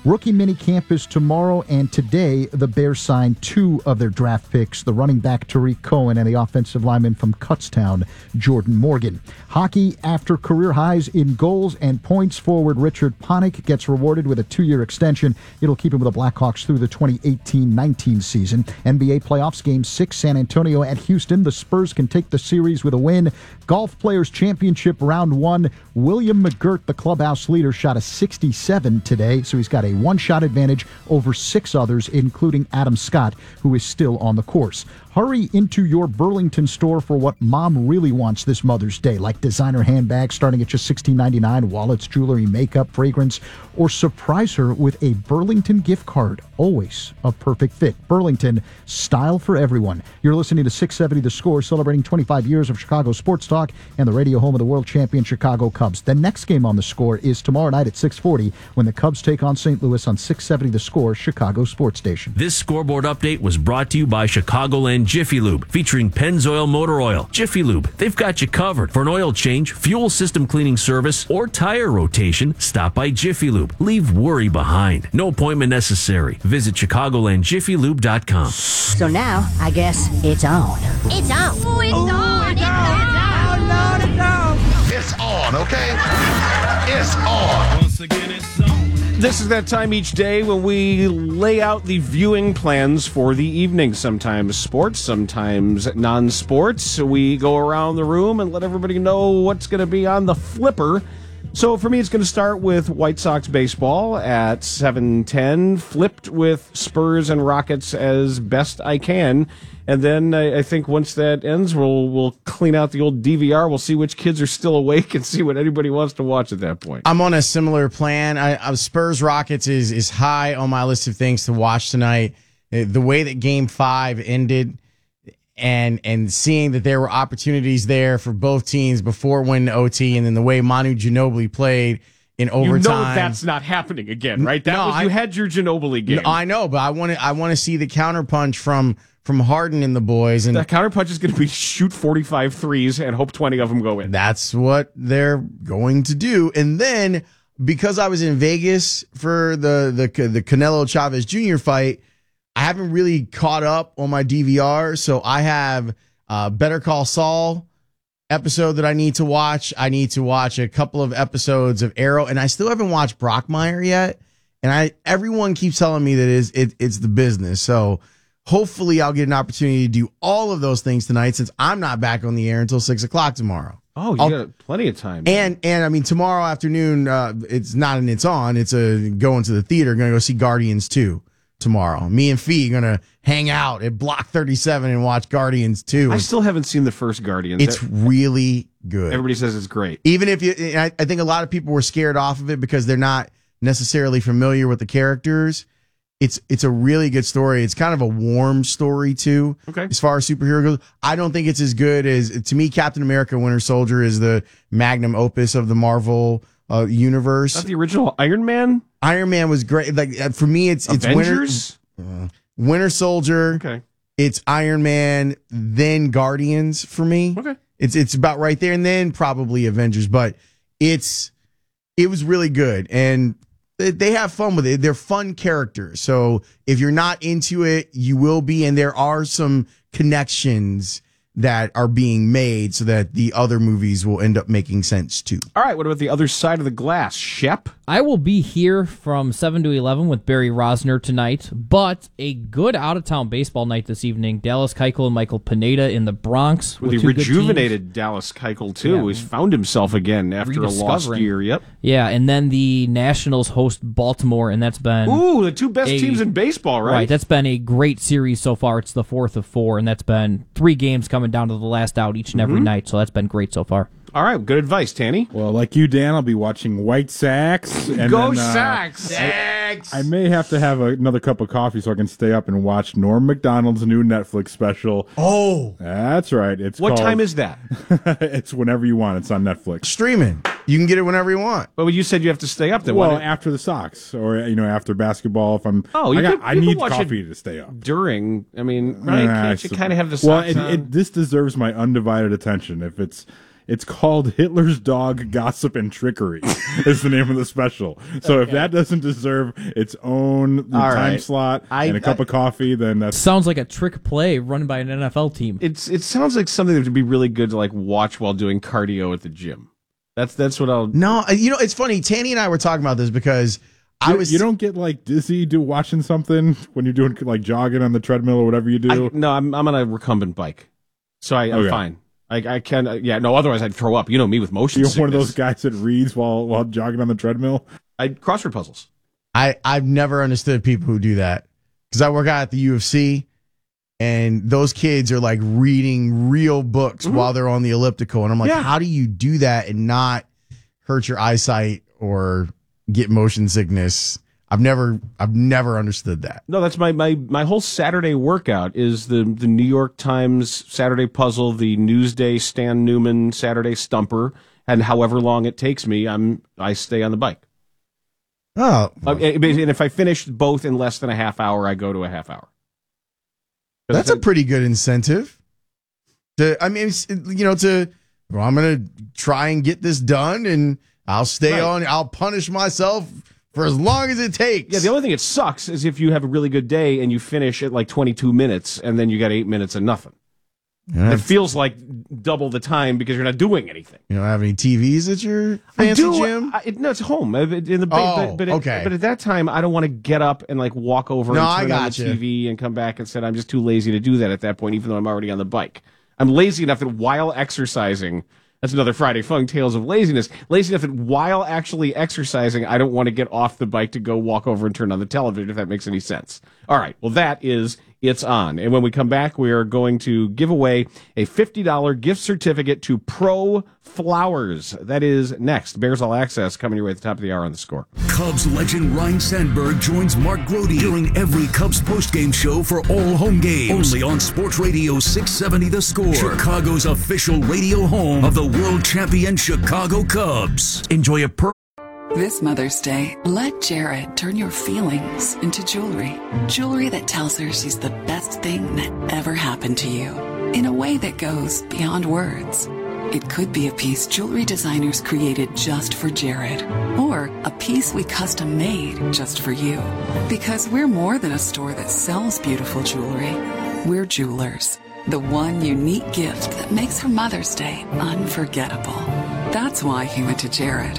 Rookie mini camp is tomorrow, and today the Bears signed two of their draft picks, the running back Tariq Cohen and the offensive lineman from Kutztown, Jordan Morgan. Hockey, after career highs in goals and points, forward Richard Panik gets rewarded with a two-year extension. It'll keep him with the Blackhawks through the twenty eighteen nineteen season. N B A playoffs, Game six, San Antonio at Houston. The Spurs can take the series with a win. Golf Players Championship round one. William McGirt, the clubhouse leader, shot a sixty-seven today, so he's got a one-shot advantage over six others, including Adam Scott, who is still on the course. Hurry into your Burlington store for what mom really wants this Mother's Day, like designer handbags starting at just sixteen ninety-nine, wallets, jewelry, makeup, fragrance, or surprise her with a Burlington gift card. Always a perfect fit. Burlington, style for everyone. You're listening to six seventy The Score, celebrating twenty-five years of Chicago sports talk and the radio home of the world champion Chicago Cubs. The next game on The Score is tomorrow night at six forty when the Cubs take on Saint Louis on six seventy The Score, Chicago sports station. This scoreboard update was brought to you by Chicagoland Jiffy Lube, featuring Pennzoil Motor Oil. Jiffy Lube, they've got you covered. For an oil change, fuel system cleaning service, or tire rotation, stop by Jiffy Lube. Leave worry behind. No appointment necessary. Visit Chicagoland Jiffy Lube dot com. So now, I guess it's on. It's on. Ooh, it's Ooh, on. It's, it's on. on. Lord, it's on. It's on, okay? It's on. Once again, it's on. This is that time each day when we lay out the viewing plans for the evening. Sometimes sports, sometimes non-sports. We go around the room and let everybody know what's going to be on the flipper. So for me, it's going to start with White Sox baseball at seven ten, flipped with Spurs and Rockets as best I can. And then I, I think once that ends, we'll we'll clean out the old D V R. We'll see which kids are still awake and see what anybody wants to watch at that point. I'm on a similar plan. I, I, Spurs Rockets is is high on my list of things to watch tonight. The way that Game Five ended, and and seeing that there were opportunities there for both teams before winning O T, and then the way Manu Ginobili played in overtime. You know that's not happening again, right? That no, was I, you had your Ginobili game. No, I know, but I want to I want to see the counterpunch from from Harden and the boys. And that counterpunch is going to be shoot forty-five threes and hope twenty of them go in. That's what they're going to do. And then because I was in Vegas for the the the Canelo Chavez Junior fight, I haven't really caught up on my D V R, so I have uh, Better Call Saul episode that I need to watch. I need to watch a couple of episodes of Arrow, and I still haven't watched Brockmire yet. And I everyone keeps telling me that it's, it, it's the business. So hopefully I'll get an opportunity to do all of those things tonight, since I'm not back on the air until six o'clock tomorrow. Oh, you I'll, got plenty of time. And and I mean tomorrow afternoon, uh, it's not an it's on. It's a going to the theater. Going to go see Guardians two. Tomorrow, me and Fee are gonna hang out at Block thirty-seven and watch Guardians two. I still haven't seen the first Guardians. It's really good. Everybody says it's great. Even if you, I, I think a lot of people were scared off of it because they're not necessarily familiar with the characters. It's it's a really good story. It's kind of a warm story too. Okay. As far as superhero goes, I don't think it's as good as, to me, Captain America: Winter Soldier is the magnum opus of the Marvel uh, universe. Not the original Iron Man. Iron Man was great. Like for me, it's it's Avengers? Winter, uh, Winter Soldier. Okay. It's Iron Man, then Guardians for me. Okay. It's it's about right there, and then probably Avengers. But it's it was really good, and they, they have fun with it. They're fun characters. So if you're not into it, you will be, and there are some connections that are being made so that the other movies will end up making sense too. All right, what about the other side of the glass? Shep? I will be here from seven to eleven with Barry Rosner tonight, but a good out-of-town baseball night this evening. Dallas Keuchel and Michael Pineda in the Bronx. With, with the rejuvenated Dallas Keuchel, too. Yeah. He's found himself again after a lost year. Yep. Yeah, and then the Nationals host Baltimore, and that's been... Ooh, the two best a, teams in baseball, right? Right, that's been a great series so far. It's the fourth of four, and that's been three games coming down to the last out each and every mm-hmm. night, so that's been great so far. All right, good advice, Tanny. Well, like you, Dan, I'll be watching White Sox. And Go then, uh, Sox! I, I may have to have a, another cup of coffee so I can stay up and watch Norm Macdonald's new Netflix special. Oh! That's right. It's What called, time is that? It's whenever you want. It's on Netflix. Streaming. You can get it whenever you want. Well, you said you have to stay up then. Well, after the Sox, or you know, after basketball. If I'm, oh, you I, got, could, I you need watch coffee it to stay up. During, I mean, right? Uh, Can't you kind of have the well, Sox it, on? it, this deserves my undivided attention. If it's It's called Hitler's Dog, Gossip, and Trickery is the name of the special. So if that doesn't deserve its own All time right. slot I- and a cup I- of coffee, then that's... Sounds like a trick play run by an N F L team. It's it sounds like something that would be really good to like watch while doing cardio at the gym. That's that's what I'll. No, you know, it's funny. Tanny and I were talking about this because I You- was. You don't get like dizzy do watching something when you're doing like jogging on the treadmill or whatever you do? I, no, I'm I'm on a recumbent bike, so I, I'm Okay. fine. I I can uh, yeah no. Otherwise, I'd throw up. You know me with motion You're sickness. one of those guys that reads while while jogging on the treadmill. I crossword puzzles. I I've never understood people who do that because I work out at the U F C, and those kids are like reading real books Mm-hmm. while they're on the elliptical, and I'm like, Yeah. how do you do that and not hurt your eyesight or get motion sickness? I've never I've never understood that. No, that's my, my, my whole Saturday workout is the, the New York Times Saturday Puzzle, the Newsday Stan Newman Saturday Stumper, and however long it takes me, I'm I stay on the bike. Oh, Uh, and if I finish both in less than a half hour, I go to a half hour. That's a pretty good incentive. To I mean, it's, you know, to well, I'm gonna try and get this done, and I'll stay Right. on. I'll punish myself for as long as it takes. Yeah, the only thing it sucks is if you have a really good day and you finish at like twenty-two minutes and then you got eight minutes of nothing. Yeah, It feels like double the time because you're not doing anything. You don't have any T Vs at your fancy I do. gym? I, it, no, it's home. I- In the Oh, but, but, okay. But at that time, I don't want to get up and like walk over No, and I turn on the gotcha. T V and come back and say I'm just too lazy to do that at that point, even though I'm already on the bike. I'm lazy enough that while exercising, that's another Friday Fun Tales of Laziness. Lazy enough that while actually exercising, I don't want to get off the bike to go walk over and turn on the television, if that makes any sense. All right. Well, that is It's On. And when we come back, we are going to give away a fifty dollars gift certificate to Pro Flowers. That is next. Bears All Access coming your way at the top of the hour on The Score. Cubs legend Ryan Sandberg joins Mark Grody during every Cubs postgame show for all home games. Only on Sports Radio six seventy The Score, Chicago's official radio home of the world champion Chicago Cubs. Enjoy a per- This Mother's Day, let Jared turn your feelings into jewelry. Jewelry that tells her she's the best thing that ever happened to you. In a way that goes beyond words. It could be a piece jewelry designers created just for Jared. Or a piece we custom made just for you. Because we're more than a store that sells beautiful jewelry. We're jewelers. The one unique gift that makes her Mother's Day unforgettable. That's why he went to Jared.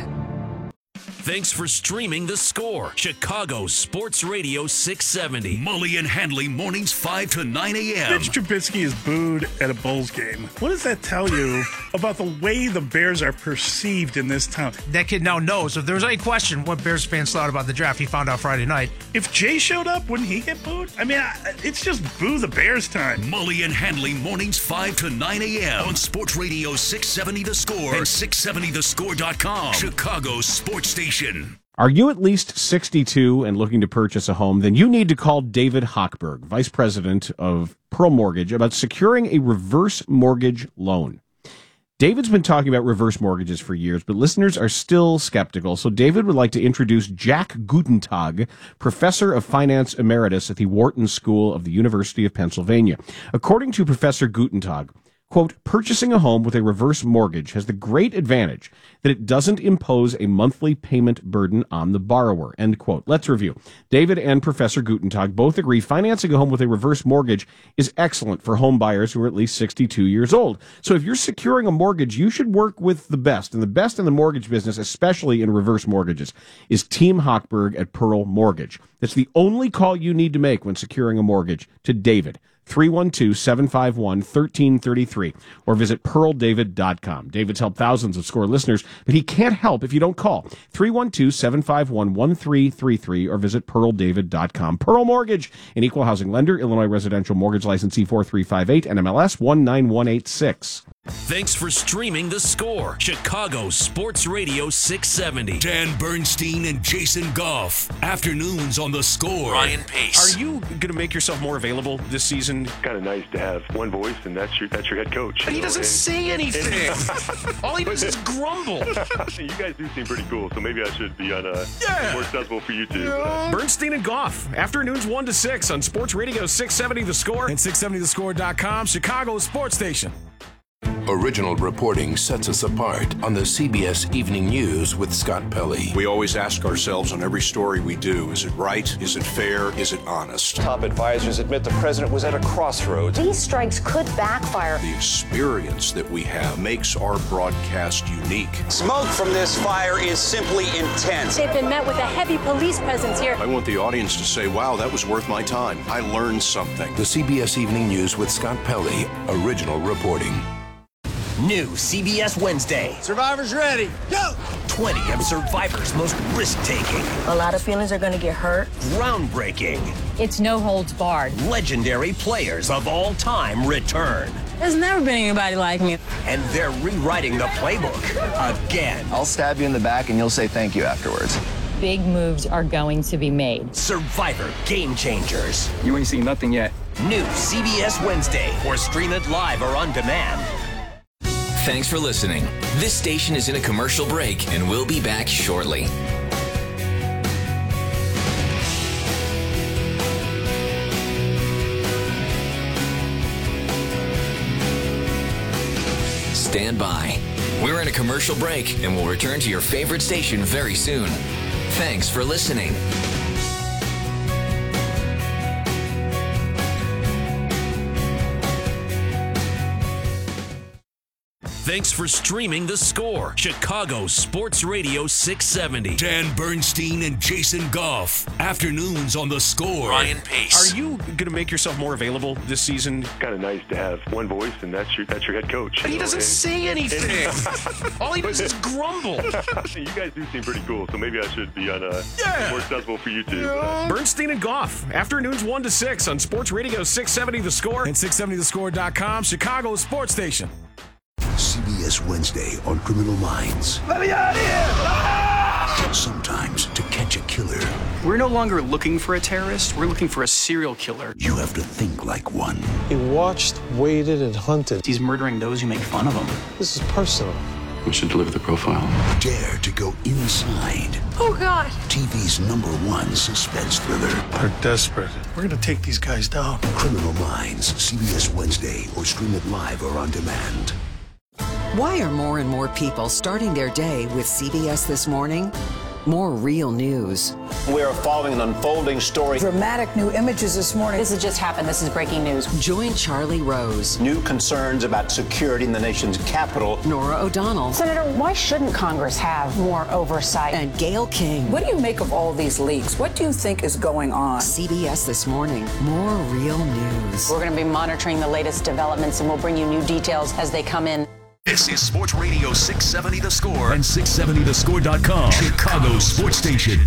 Thanks for streaming The Score, Chicago Sports Radio six seventy. Mully and Handley mornings five to nine a.m. Mitch Trubisky is booed at a Bulls game. What does that tell you about the way the Bears are perceived in this town? That kid now knows. If there was any question what Bears fans thought about the draft, he found out Friday night. If Jay showed up, wouldn't he get booed? I mean, I- it's just boo the Bears time. Mully and Handley mornings five to nine a.m. on Sports Radio six seventy The Score and six seventy the score dot com. Chicago's sports station. Are you at least sixty-two and looking to purchase a home? Then you need to call David Hochberg, Vice President of Pearl Mortgage, about securing a reverse mortgage loan. David's been talking about reverse mortgages for years, but listeners are still skeptical. So David would like to introduce Jack Gutentag, Professor of Finance Emeritus at the Wharton School of the University of Pennsylvania. According to Professor Gutentag, quote, purchasing a home with a reverse mortgage has the great advantage that it doesn't impose a monthly payment burden on the borrower, end quote. Let's review. David and Professor Gutentag both agree financing a home with a reverse mortgage is excellent for home buyers who are at least sixty-two years old. So if you're securing a mortgage, you should work with the best. And the best in the mortgage business, especially in reverse mortgages, is Team Hochberg at Pearl Mortgage. That's the only call you need to make when securing a mortgage to David. three one two, seven five one, one three three three or visit pearl david dot com. David's helped thousands of SCORE listeners, but he can't help if you don't call. three one two, seven five one, one three three three or visit pearl david dot com. Pearl Mortgage, an equal housing lender, Illinois Residential Mortgage Licensee four three five eight, N M L S one nine one eight six. Thanks for streaming The Score, Chicago Sports Radio six seventy. Dan Bernstein and Jason Goff. Afternoons on The Score. Ryan Pace. Are you going to make yourself more available this season? Kind of nice to have one voice, and that's your that's your head coach. But he doesn't And- say anything. All he does is grumble. You guys do seem pretty cool, so maybe I should be on a Yeah. more accessible for you too. Bernstein and Goff, afternoons one to six on Sports Radio six seventy The Score and six seventy the score dot com, Chicago's sports station. Original reporting sets us apart on the C B S Evening News with Scott Pelley. We always ask ourselves on every story we do, is it right? Is it fair? Is it honest? Top advisors admit the president was at a crossroads. These strikes could backfire. The experience that we have makes our broadcast unique. Smoke from this fire is simply intense. They've been met with a heavy police presence here. I want the audience to say, wow, that was worth my time. I learned something. The C B S Evening News with Scott Pelley. Original reporting. New C B S Wednesday. Survivor's ready. Go! twenty of Survivor's most risk-taking. A lot of feelings are going to get hurt. Groundbreaking. It's no holds barred. Legendary players of all time return. There's never been anybody like me. And they're rewriting the playbook again. I'll stab you in the back and you'll say thank you afterwards. Big moves are going to be made. Survivor Game Changers. You ain't seen nothing yet. New C B S Wednesday, or stream it live or on demand. Thanks for listening. This station is in a commercial break, and we'll be back shortly. Stand by. We're in a commercial break, and we'll return to your favorite station very soon. Thanks for listening. Thanks for streaming The Score, Chicago Sports Radio six seventy. Dan Bernstein and Jason Goff. Afternoons on The Score. Ryan Pace. Are you going to make yourself more available this season? Kind of nice to have one voice, and that's your that's your head coach. But he doesn't say anything. All he does is grumble. You guys do seem pretty cool, so maybe I should be on a Yeah. more accessible for you too. Yeah. Bernstein and Goff. Afternoons one to six on Sports Radio six seventy The Score and six seventy the score dot com, Chicago's sports station. C B S Wednesday on Criminal Minds. Let me out of here! Ah! Sometimes to catch a killer, We're no longer looking for a terrorist. We're looking for a serial killer. you have to think like one. He watched, waited, and hunted. He's murdering those who make fun of him. This is personal. We should deliver the profile. Dare to go inside Oh, God. T V's number one suspense thriller. They're desperate. We're gonna take these guys down. Criminal Minds, C B S Wednesday, or stream it live or on demand. Why are more and more people starting their day with C B S This Morning? More real news. We are following an unfolding story. Dramatic new images this morning. This has just happened. This is breaking news. Join Charlie Rose, New concerns about security in the nation's capital. Nora O'Donnell, Senator, why shouldn't Congress have more oversight? and Gail King. What do you make of all these leaks? What do you think is going on? C B S This Morning. More real news. We're going to be monitoring the latest developments, and we'll bring you new details as they come in. This is Sports Radio six seventy The Score and six seventy the score dot com, Chicago sports station.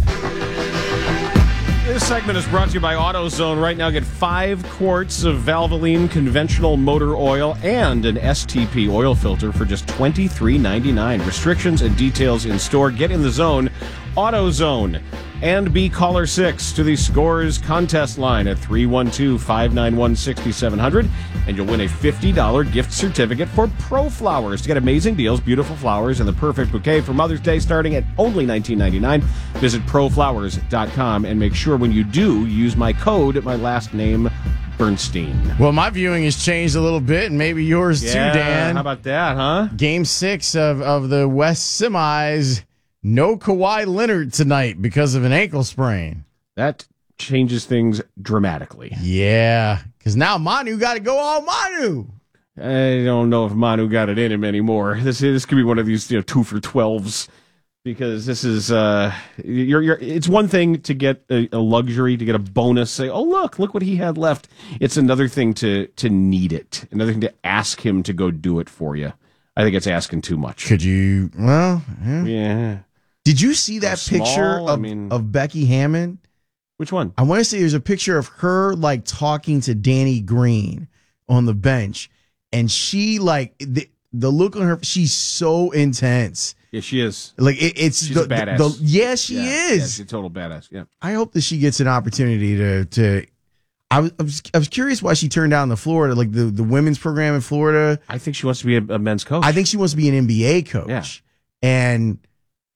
This segment is brought to you by AutoZone. Right now, get five quarts of Valvoline conventional motor oil and an S T P oil filter for just twenty-three ninety-nine. Restrictions and details in store. Get in the zone. AutoZone. And be caller six to the Scores contest line at three one two, five nine one, six seven zero zero, and you'll win a fifty dollars gift certificate for Pro Flowers to get amazing deals, beautiful flowers, and the perfect bouquet for Mother's Day starting at only nineteen ninety-nine. Visit pro flowers dot com and make sure when you do, use my code, my last name, Bernstein. Well, my viewing has changed a little bit, and maybe yours Yeah, too, Dan. how about that, huh? Game six of, of the West semis. No Kawhi Leonard tonight because of an ankle sprain. That changes things dramatically. Yeah, because now Manu got to go all Manu. I don't know if Manu got it in him anymore. This this could be one of these, you know, two for twelves, because this is uh, you're you're. It's one thing to get a, a luxury, to get a bonus. Say, oh look, look what he had left. It's another thing to to need it. Another thing to ask him to go do it for you. I think it's asking too much. Could you? Well, yeah. yeah. Did you see that Small, picture of, I mean- of Becky Hammond? Which one? I want to say there's a picture of her like talking to Danny Green on the bench, and she like the, the look on her. She's so intense. Yeah, she is. Like it, it's She's the, a badass. The, yeah, she Yeah, is. Yeah, she's a total badass. Yeah. I hope that she gets an opportunity to to. I was, I was I was curious why she turned down the Florida, like the, the women's program in Florida. I think she wants to be a, a men's coach. I think she wants to be an N B A coach. Yeah. And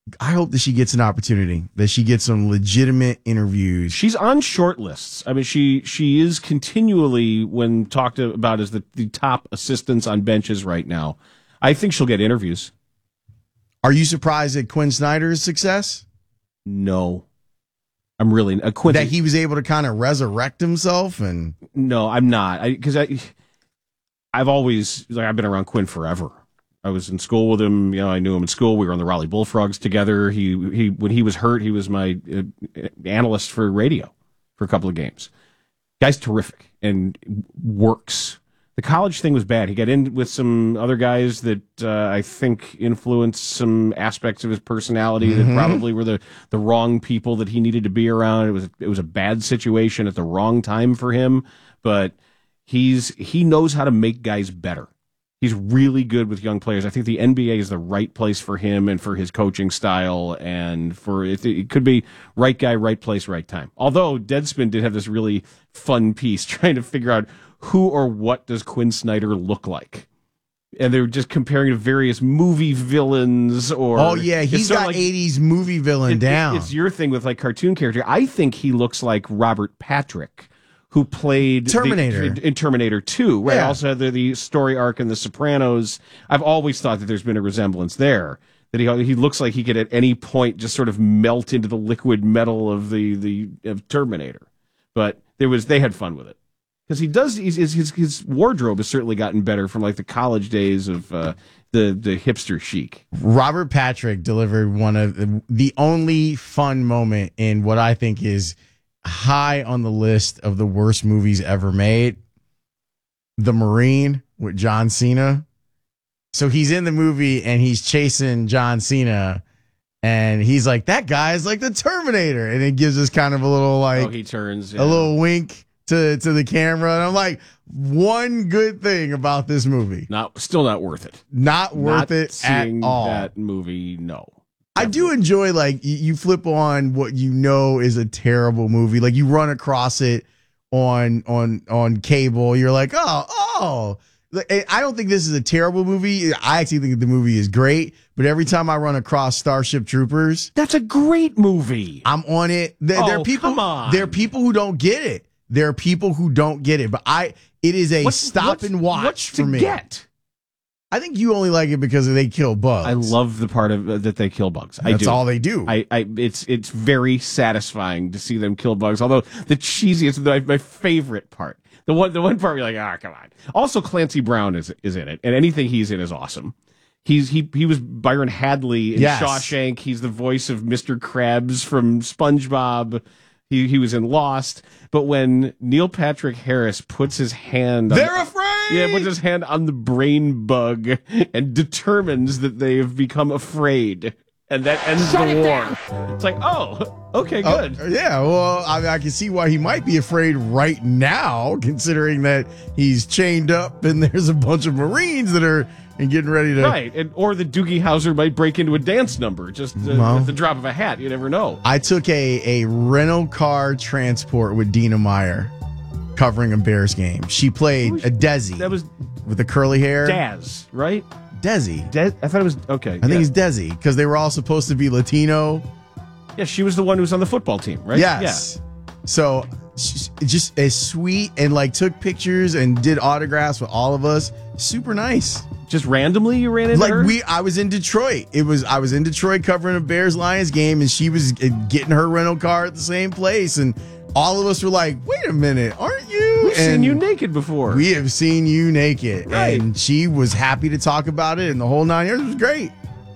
I hope that she gets an opportunity, that she gets some legitimate interviews. She's on short lists. I mean, she she is continually, when talked about as the, the top assistants on benches right now. I think she'll get interviews. Are you surprised at Quinn Snyder's success? No. I'm really... Uh, Quinn, that he was able to kind of resurrect himself? And No, I'm not. Because I, I, I've always... like I've been around Quinn forever. I was in school with him. You know, I knew him in school. We were on the Raleigh Bullfrogs together. He he when he was hurt, he was my uh, analyst for radio for a couple of games. Guy's terrific and works. The college thing was bad. He got in with some other guys that uh, I think influenced some aspects of his personality mm-hmm. that probably were the, the wrong people that he needed to be around. It was it was a bad situation at the wrong time for him. But he's he knows how to make guys better. He's really good with young players. I think the N B A is the right place for him and for his coaching style, and for it, it could be right guy, right place, right time. Although Deadspin did have this really fun piece trying to figure out who or what does Quinn Snyder look like, and they were just comparing to various movie villains. Or oh yeah, he's got like, eighties movie villain it, down. It, it's your thing with like cartoon character. I think he looks like Robert Patrick, who played Terminator the, in Terminator two, right? Yeah. Also had the, the story arc in The Sopranos. I've always thought that there's been a resemblance there. That he he looks like he could at any point just sort of melt into the liquid metal of the the of Terminator. But there was they had fun with it because he does his his his wardrobe has certainly gotten better from like the college days of uh, the the hipster chic. Robert Patrick delivered one of the, the only fun moment in what I think is high on the list of the worst movies ever made, The Marine with John Cena. So he's in the movie and he's chasing John Cena and he's like, that guy is like the Terminator. And it gives us kind of a little like, oh, he turns yeah. a little wink to, to the camera. And I'm like, one good thing about this movie. Not, still not worth it. Not worth not it at all. That movie, no. I do enjoy, like, you flip on what you know is a terrible movie. Like, you run across it on on on cable. You're like, oh, oh. I don't think this is a terrible movie. I actually think the movie is great. But every time I run across Starship Troopers, that's a great movie. I'm on it. There, oh, there are people, come on. There are people who don't get it. There are people who don't get it. But I, it is a what's, stop what's, and watch what's for to me. Get? I think you only like it because they kill bugs. I love the part of uh, that they kill bugs. I That's do. all they do. I, I, it's it's very satisfying to see them kill bugs. Although the cheesiest, my, my favorite part, the one the one part where you're like, ah, oh, come on. Also, Clancy Brown is is in it, and anything he's in is awesome. He's he he was Byron Hadley in Yes. Shawshank. He's the voice of Mister Krabs from SpongeBob. He he was in Lost. But when Neil Patrick Harris puts his hand on They're afraid! Yeah, puts his hand on the brain bug and determines that they have become afraid. And that ends Shut the it war. down. It's like, oh, okay, good. Oh, yeah, well, I, mean, I can see why he might be afraid right now, considering that he's chained up and there's a bunch of Marines that are and getting ready to... Right, and, or the Doogie Howser might break into a dance number just uh, Well, at the drop of a hat. You never know. I took a, a rental car transport with Dina Meyer covering a Bears game. She played a Desi. That was with the curly hair. Daz, right? Desi. De- I thought it was, okay. I think it's Desi, because they were all supposed to be Latino. Yeah, she was the one who was on the football team, right? Yes. Yeah. So, she's just as sweet and like took pictures and did autographs with all of us. Super nice. Just randomly you ran into like her? we I was in Detroit. It was I was in Detroit covering a Bears Lions game, and she was getting her rental car at the same place, and all of us were like, wait a minute, aren't you? We've and seen you naked before. We have seen you naked. Right. And she was happy to talk about it, and the whole nine years was great.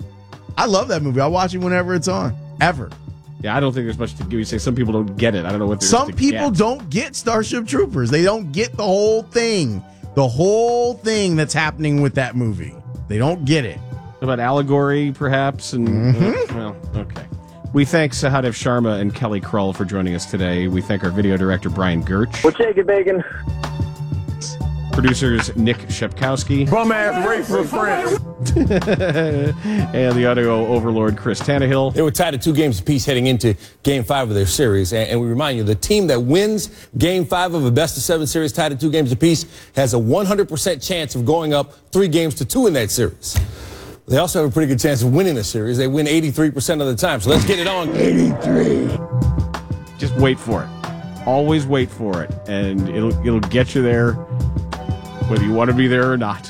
I love that movie. I watch it whenever it's on. Ever. Yeah, I don't think there's much to give you. Say some people don't get it. I don't know what. Some people get. don't get Starship Troopers. They don't get the whole thing. The whole thing that's happening with that movie. They don't get it. About allegory, perhaps, and mm-hmm. uh, well, okay. We thank Sahadev Sharma and Kelly Krull for joining us today. We thank our video director Brian Gertch. We'll take it, bacon. Producers Nick Shepkowski. Bum ass rape for friends. And the audio overlord Chris Tannehill. They were tied at two games apiece heading into game five of their series. And, and we remind you, the team that wins game five of a best of seven series tied at two games apiece has a one hundred percent chance of going up three games to two in that series. They also have a pretty good chance of winning the series. They win eighty-three percent of the time. So let's get it on. eighty-three. Just wait for it. Always wait for it, and it'll it'll get you there, whether you want to be there or not.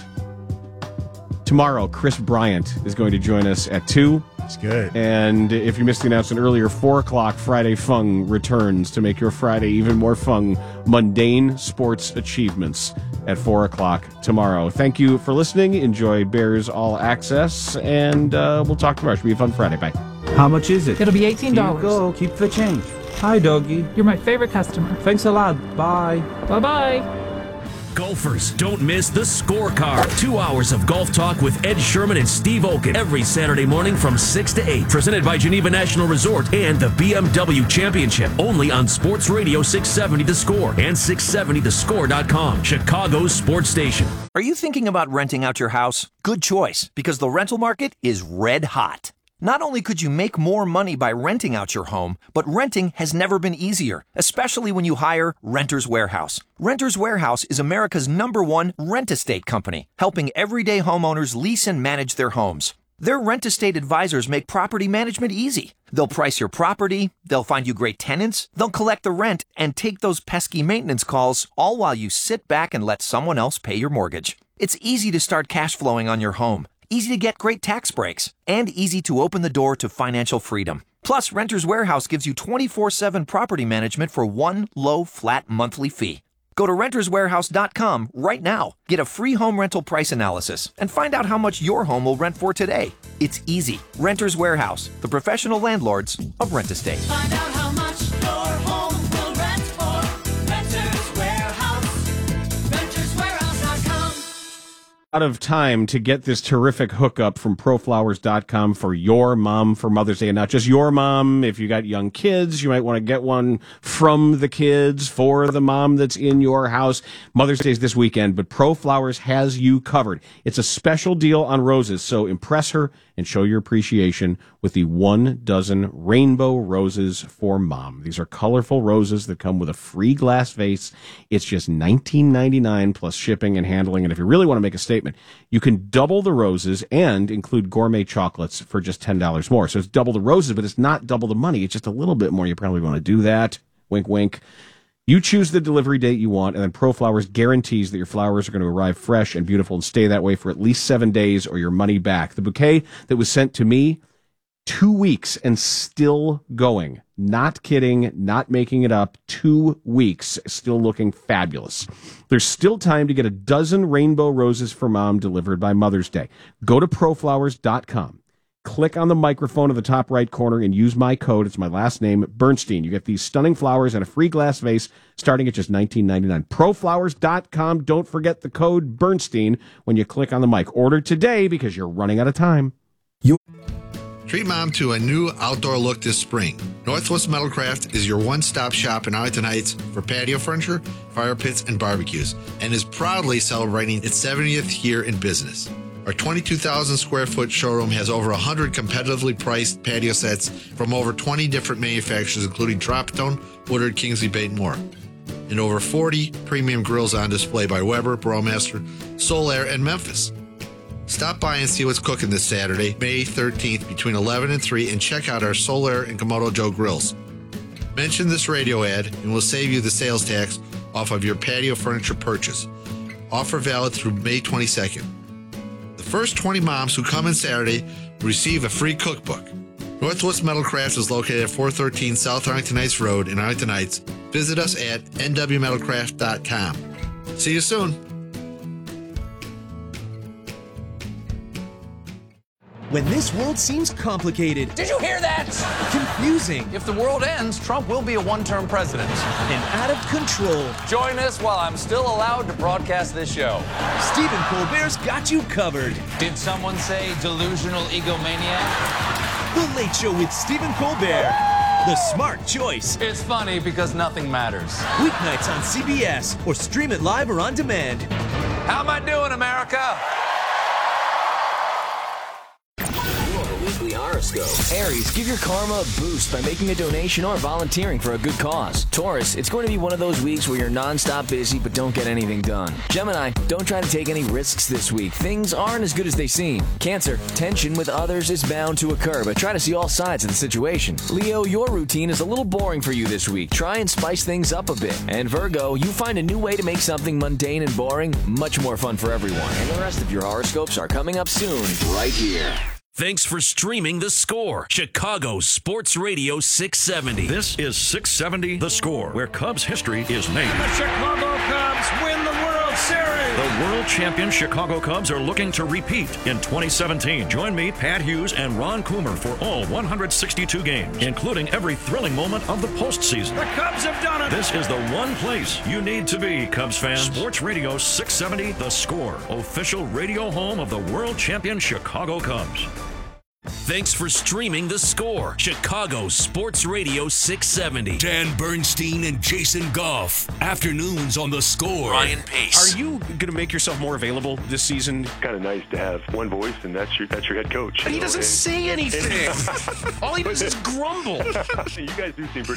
Tomorrow, Chris Bryant is going to join us at two. That's good. And if you missed the announcement earlier, four o'clock, Friday Fung returns to make your Friday even more fun. Mundane sports achievements at four o'clock tomorrow. Thank you for listening. Enjoy Bears All Access, and uh, we'll talk tomorrow. It should be a fun Friday. Bye. How much is it? It'll be eighteen dollars. Here you go. Keep the change. Hi, doggy. You're my favorite customer. Thanks a lot. Bye. Bye-bye. Golfers, don't miss The Scorecard. Two hours of golf talk with Ed Sherman and Steve Oken every Saturday morning from six to eight. Presented by Geneva National Resort and the B M W Championship. Only on Sports Radio six seventy The Score and six seventy the score dot com. Chicago's sports station. Are you thinking about renting out your house? Good choice, because the rental market is red hot. Not only could you make more money by renting out your home, but renting has never been easier, especially when you hire Renters Warehouse. Renters Warehouse is America's number one rent-estate company, helping everyday homeowners lease and manage their homes. Their rent-estate advisors make property management easy. They'll price your property, they'll find you great tenants, they'll collect the rent, and take those pesky maintenance calls, all while you sit back and let someone else pay your mortgage. It's easy to start cash flowing on your home. Easy to get great tax breaks, and easy to open the door to financial freedom. Plus, Renters Warehouse gives you twenty-four seven property management for one low, flat monthly fee. Go to renters warehouse dot com right now. Get a free home rental price analysis and find out how much your home will rent for today. It's easy. Renters Warehouse, the professional landlords of rent estate. Find out how much your home will rent for. Renters Warehouse. renters warehouse dot com. Out of time to get this terrific hookup from pro flowers dot com for your mom for Mother's Day. And not just your mom. If you got young kids, you might want to get one from the kids for the mom that's in your house. Mother's Day is this weekend, but ProFlowers has you covered. It's a special deal on roses, so impress her and show your appreciation with the one dozen rainbow roses for mom. These are colorful roses that come with a free glass vase. It's just nineteen ninety-nine plus shipping and handling. And if you really want to make a statement, you can double the roses and include gourmet chocolates for just ten dollars more. So it's double the roses, but it's not double the money. It's just a little bit more. You probably want to do that. Wink, wink. You choose the delivery date you want, and then ProFlowers guarantees that your flowers are going to arrive fresh and beautiful and stay that way for at least seven days or your money back. The bouquet that was sent to me, two weeks and still going. Not kidding, not making it up. Two weeks, still looking fabulous. There's still time to get a dozen rainbow roses for mom delivered by Mother's Day. Go to pro flowers dot com. Click on the microphone in the top right corner and use my code. It's my last name, Bernstein. You get these stunning flowers and a free glass vase starting at just nineteen ninety-nine. pro flowers dot com. Don't forget the code Bernstein when you click on the mic. Order today because you're running out of time. You. Treat mom to a new outdoor look this spring. Northwest Metalcraft is your one-stop shop in Arlington Heights for patio furniture, fire pits, and barbecues, and is proudly celebrating its seventieth year in business. Our twenty-two thousand square foot showroom has over one hundred competitively priced patio sets from over twenty different manufacturers, including Tropitone, Woodard, Kingsley, Bait, and more. And over forty premium grills on display by Weber, Burlmaster, Solaire, and Memphis. Stop by and see what's cooking this Saturday, May thirteenth, between eleven and three, and check out our Solaire and Komodo Joe grills. Mention this radio ad, and we'll save you the sales tax off of your patio furniture purchase. Offer valid through May twenty-second. The first twenty moms who come in Saturday will receive a free cookbook. Northwest Metalcraft is located at four thirteen South Arlington Heights Road in Arlington Heights. Visit us at n w metalcraft dot com. See you soon. When this world seems complicated, Did you hear that? confusing, If the world ends, Trump will be a one-term president. and out of control, Join us while I'm still allowed to broadcast this show. Stephen Colbert's got you covered. Did someone say delusional egomaniac? The Late Show with Stephen Colbert. The smart choice. It's funny because nothing matters. Weeknights on C B S or stream it live or on demand. How am I doing, America? Your weekly R horoscope. Aries, give your karma a boost by making a donation or volunteering for a good cause. Taurus, it's going to be one of those weeks where you're nonstop busy but don't get anything done. Gemini, don't try to take any risks this week. Things aren't as good as they seem. Cancer, tension with others is bound to occur, but try to see all sides of the situation. Leo, your routine is a little boring for you this week. Try and spice things up a bit. And Virgo, you find a new way to make something mundane and boring much more fun for everyone. And the rest of your horoscopes are coming up soon, right here. Thanks for streaming The Score, Chicago Sports Radio six seventy. This is six seventy The Score, where Cubs history is made. The Chicago Cubs win the World Series. The world champion Chicago Cubs are looking to repeat in twenty seventeen. Join me, Pat Hughes, and Ron Coomer for all one hundred sixty-two games, including every thrilling moment of the postseason. The Cubs have done it. This is the one place you need to be, Cubs fans. Sports Radio six seventy The Score, official radio home of the world champion Chicago Cubs. Thanks for streaming The Score, Chicago Sports Radio six seventy. Dan Bernstein and Jason Goff. Afternoons on The Score. Ryan Pace. Are you going to make yourself more available this season? Kind of nice to have one voice, and that's your that's your head coach. But he doesn't say anything. All he does is grumble. You guys do seem pretty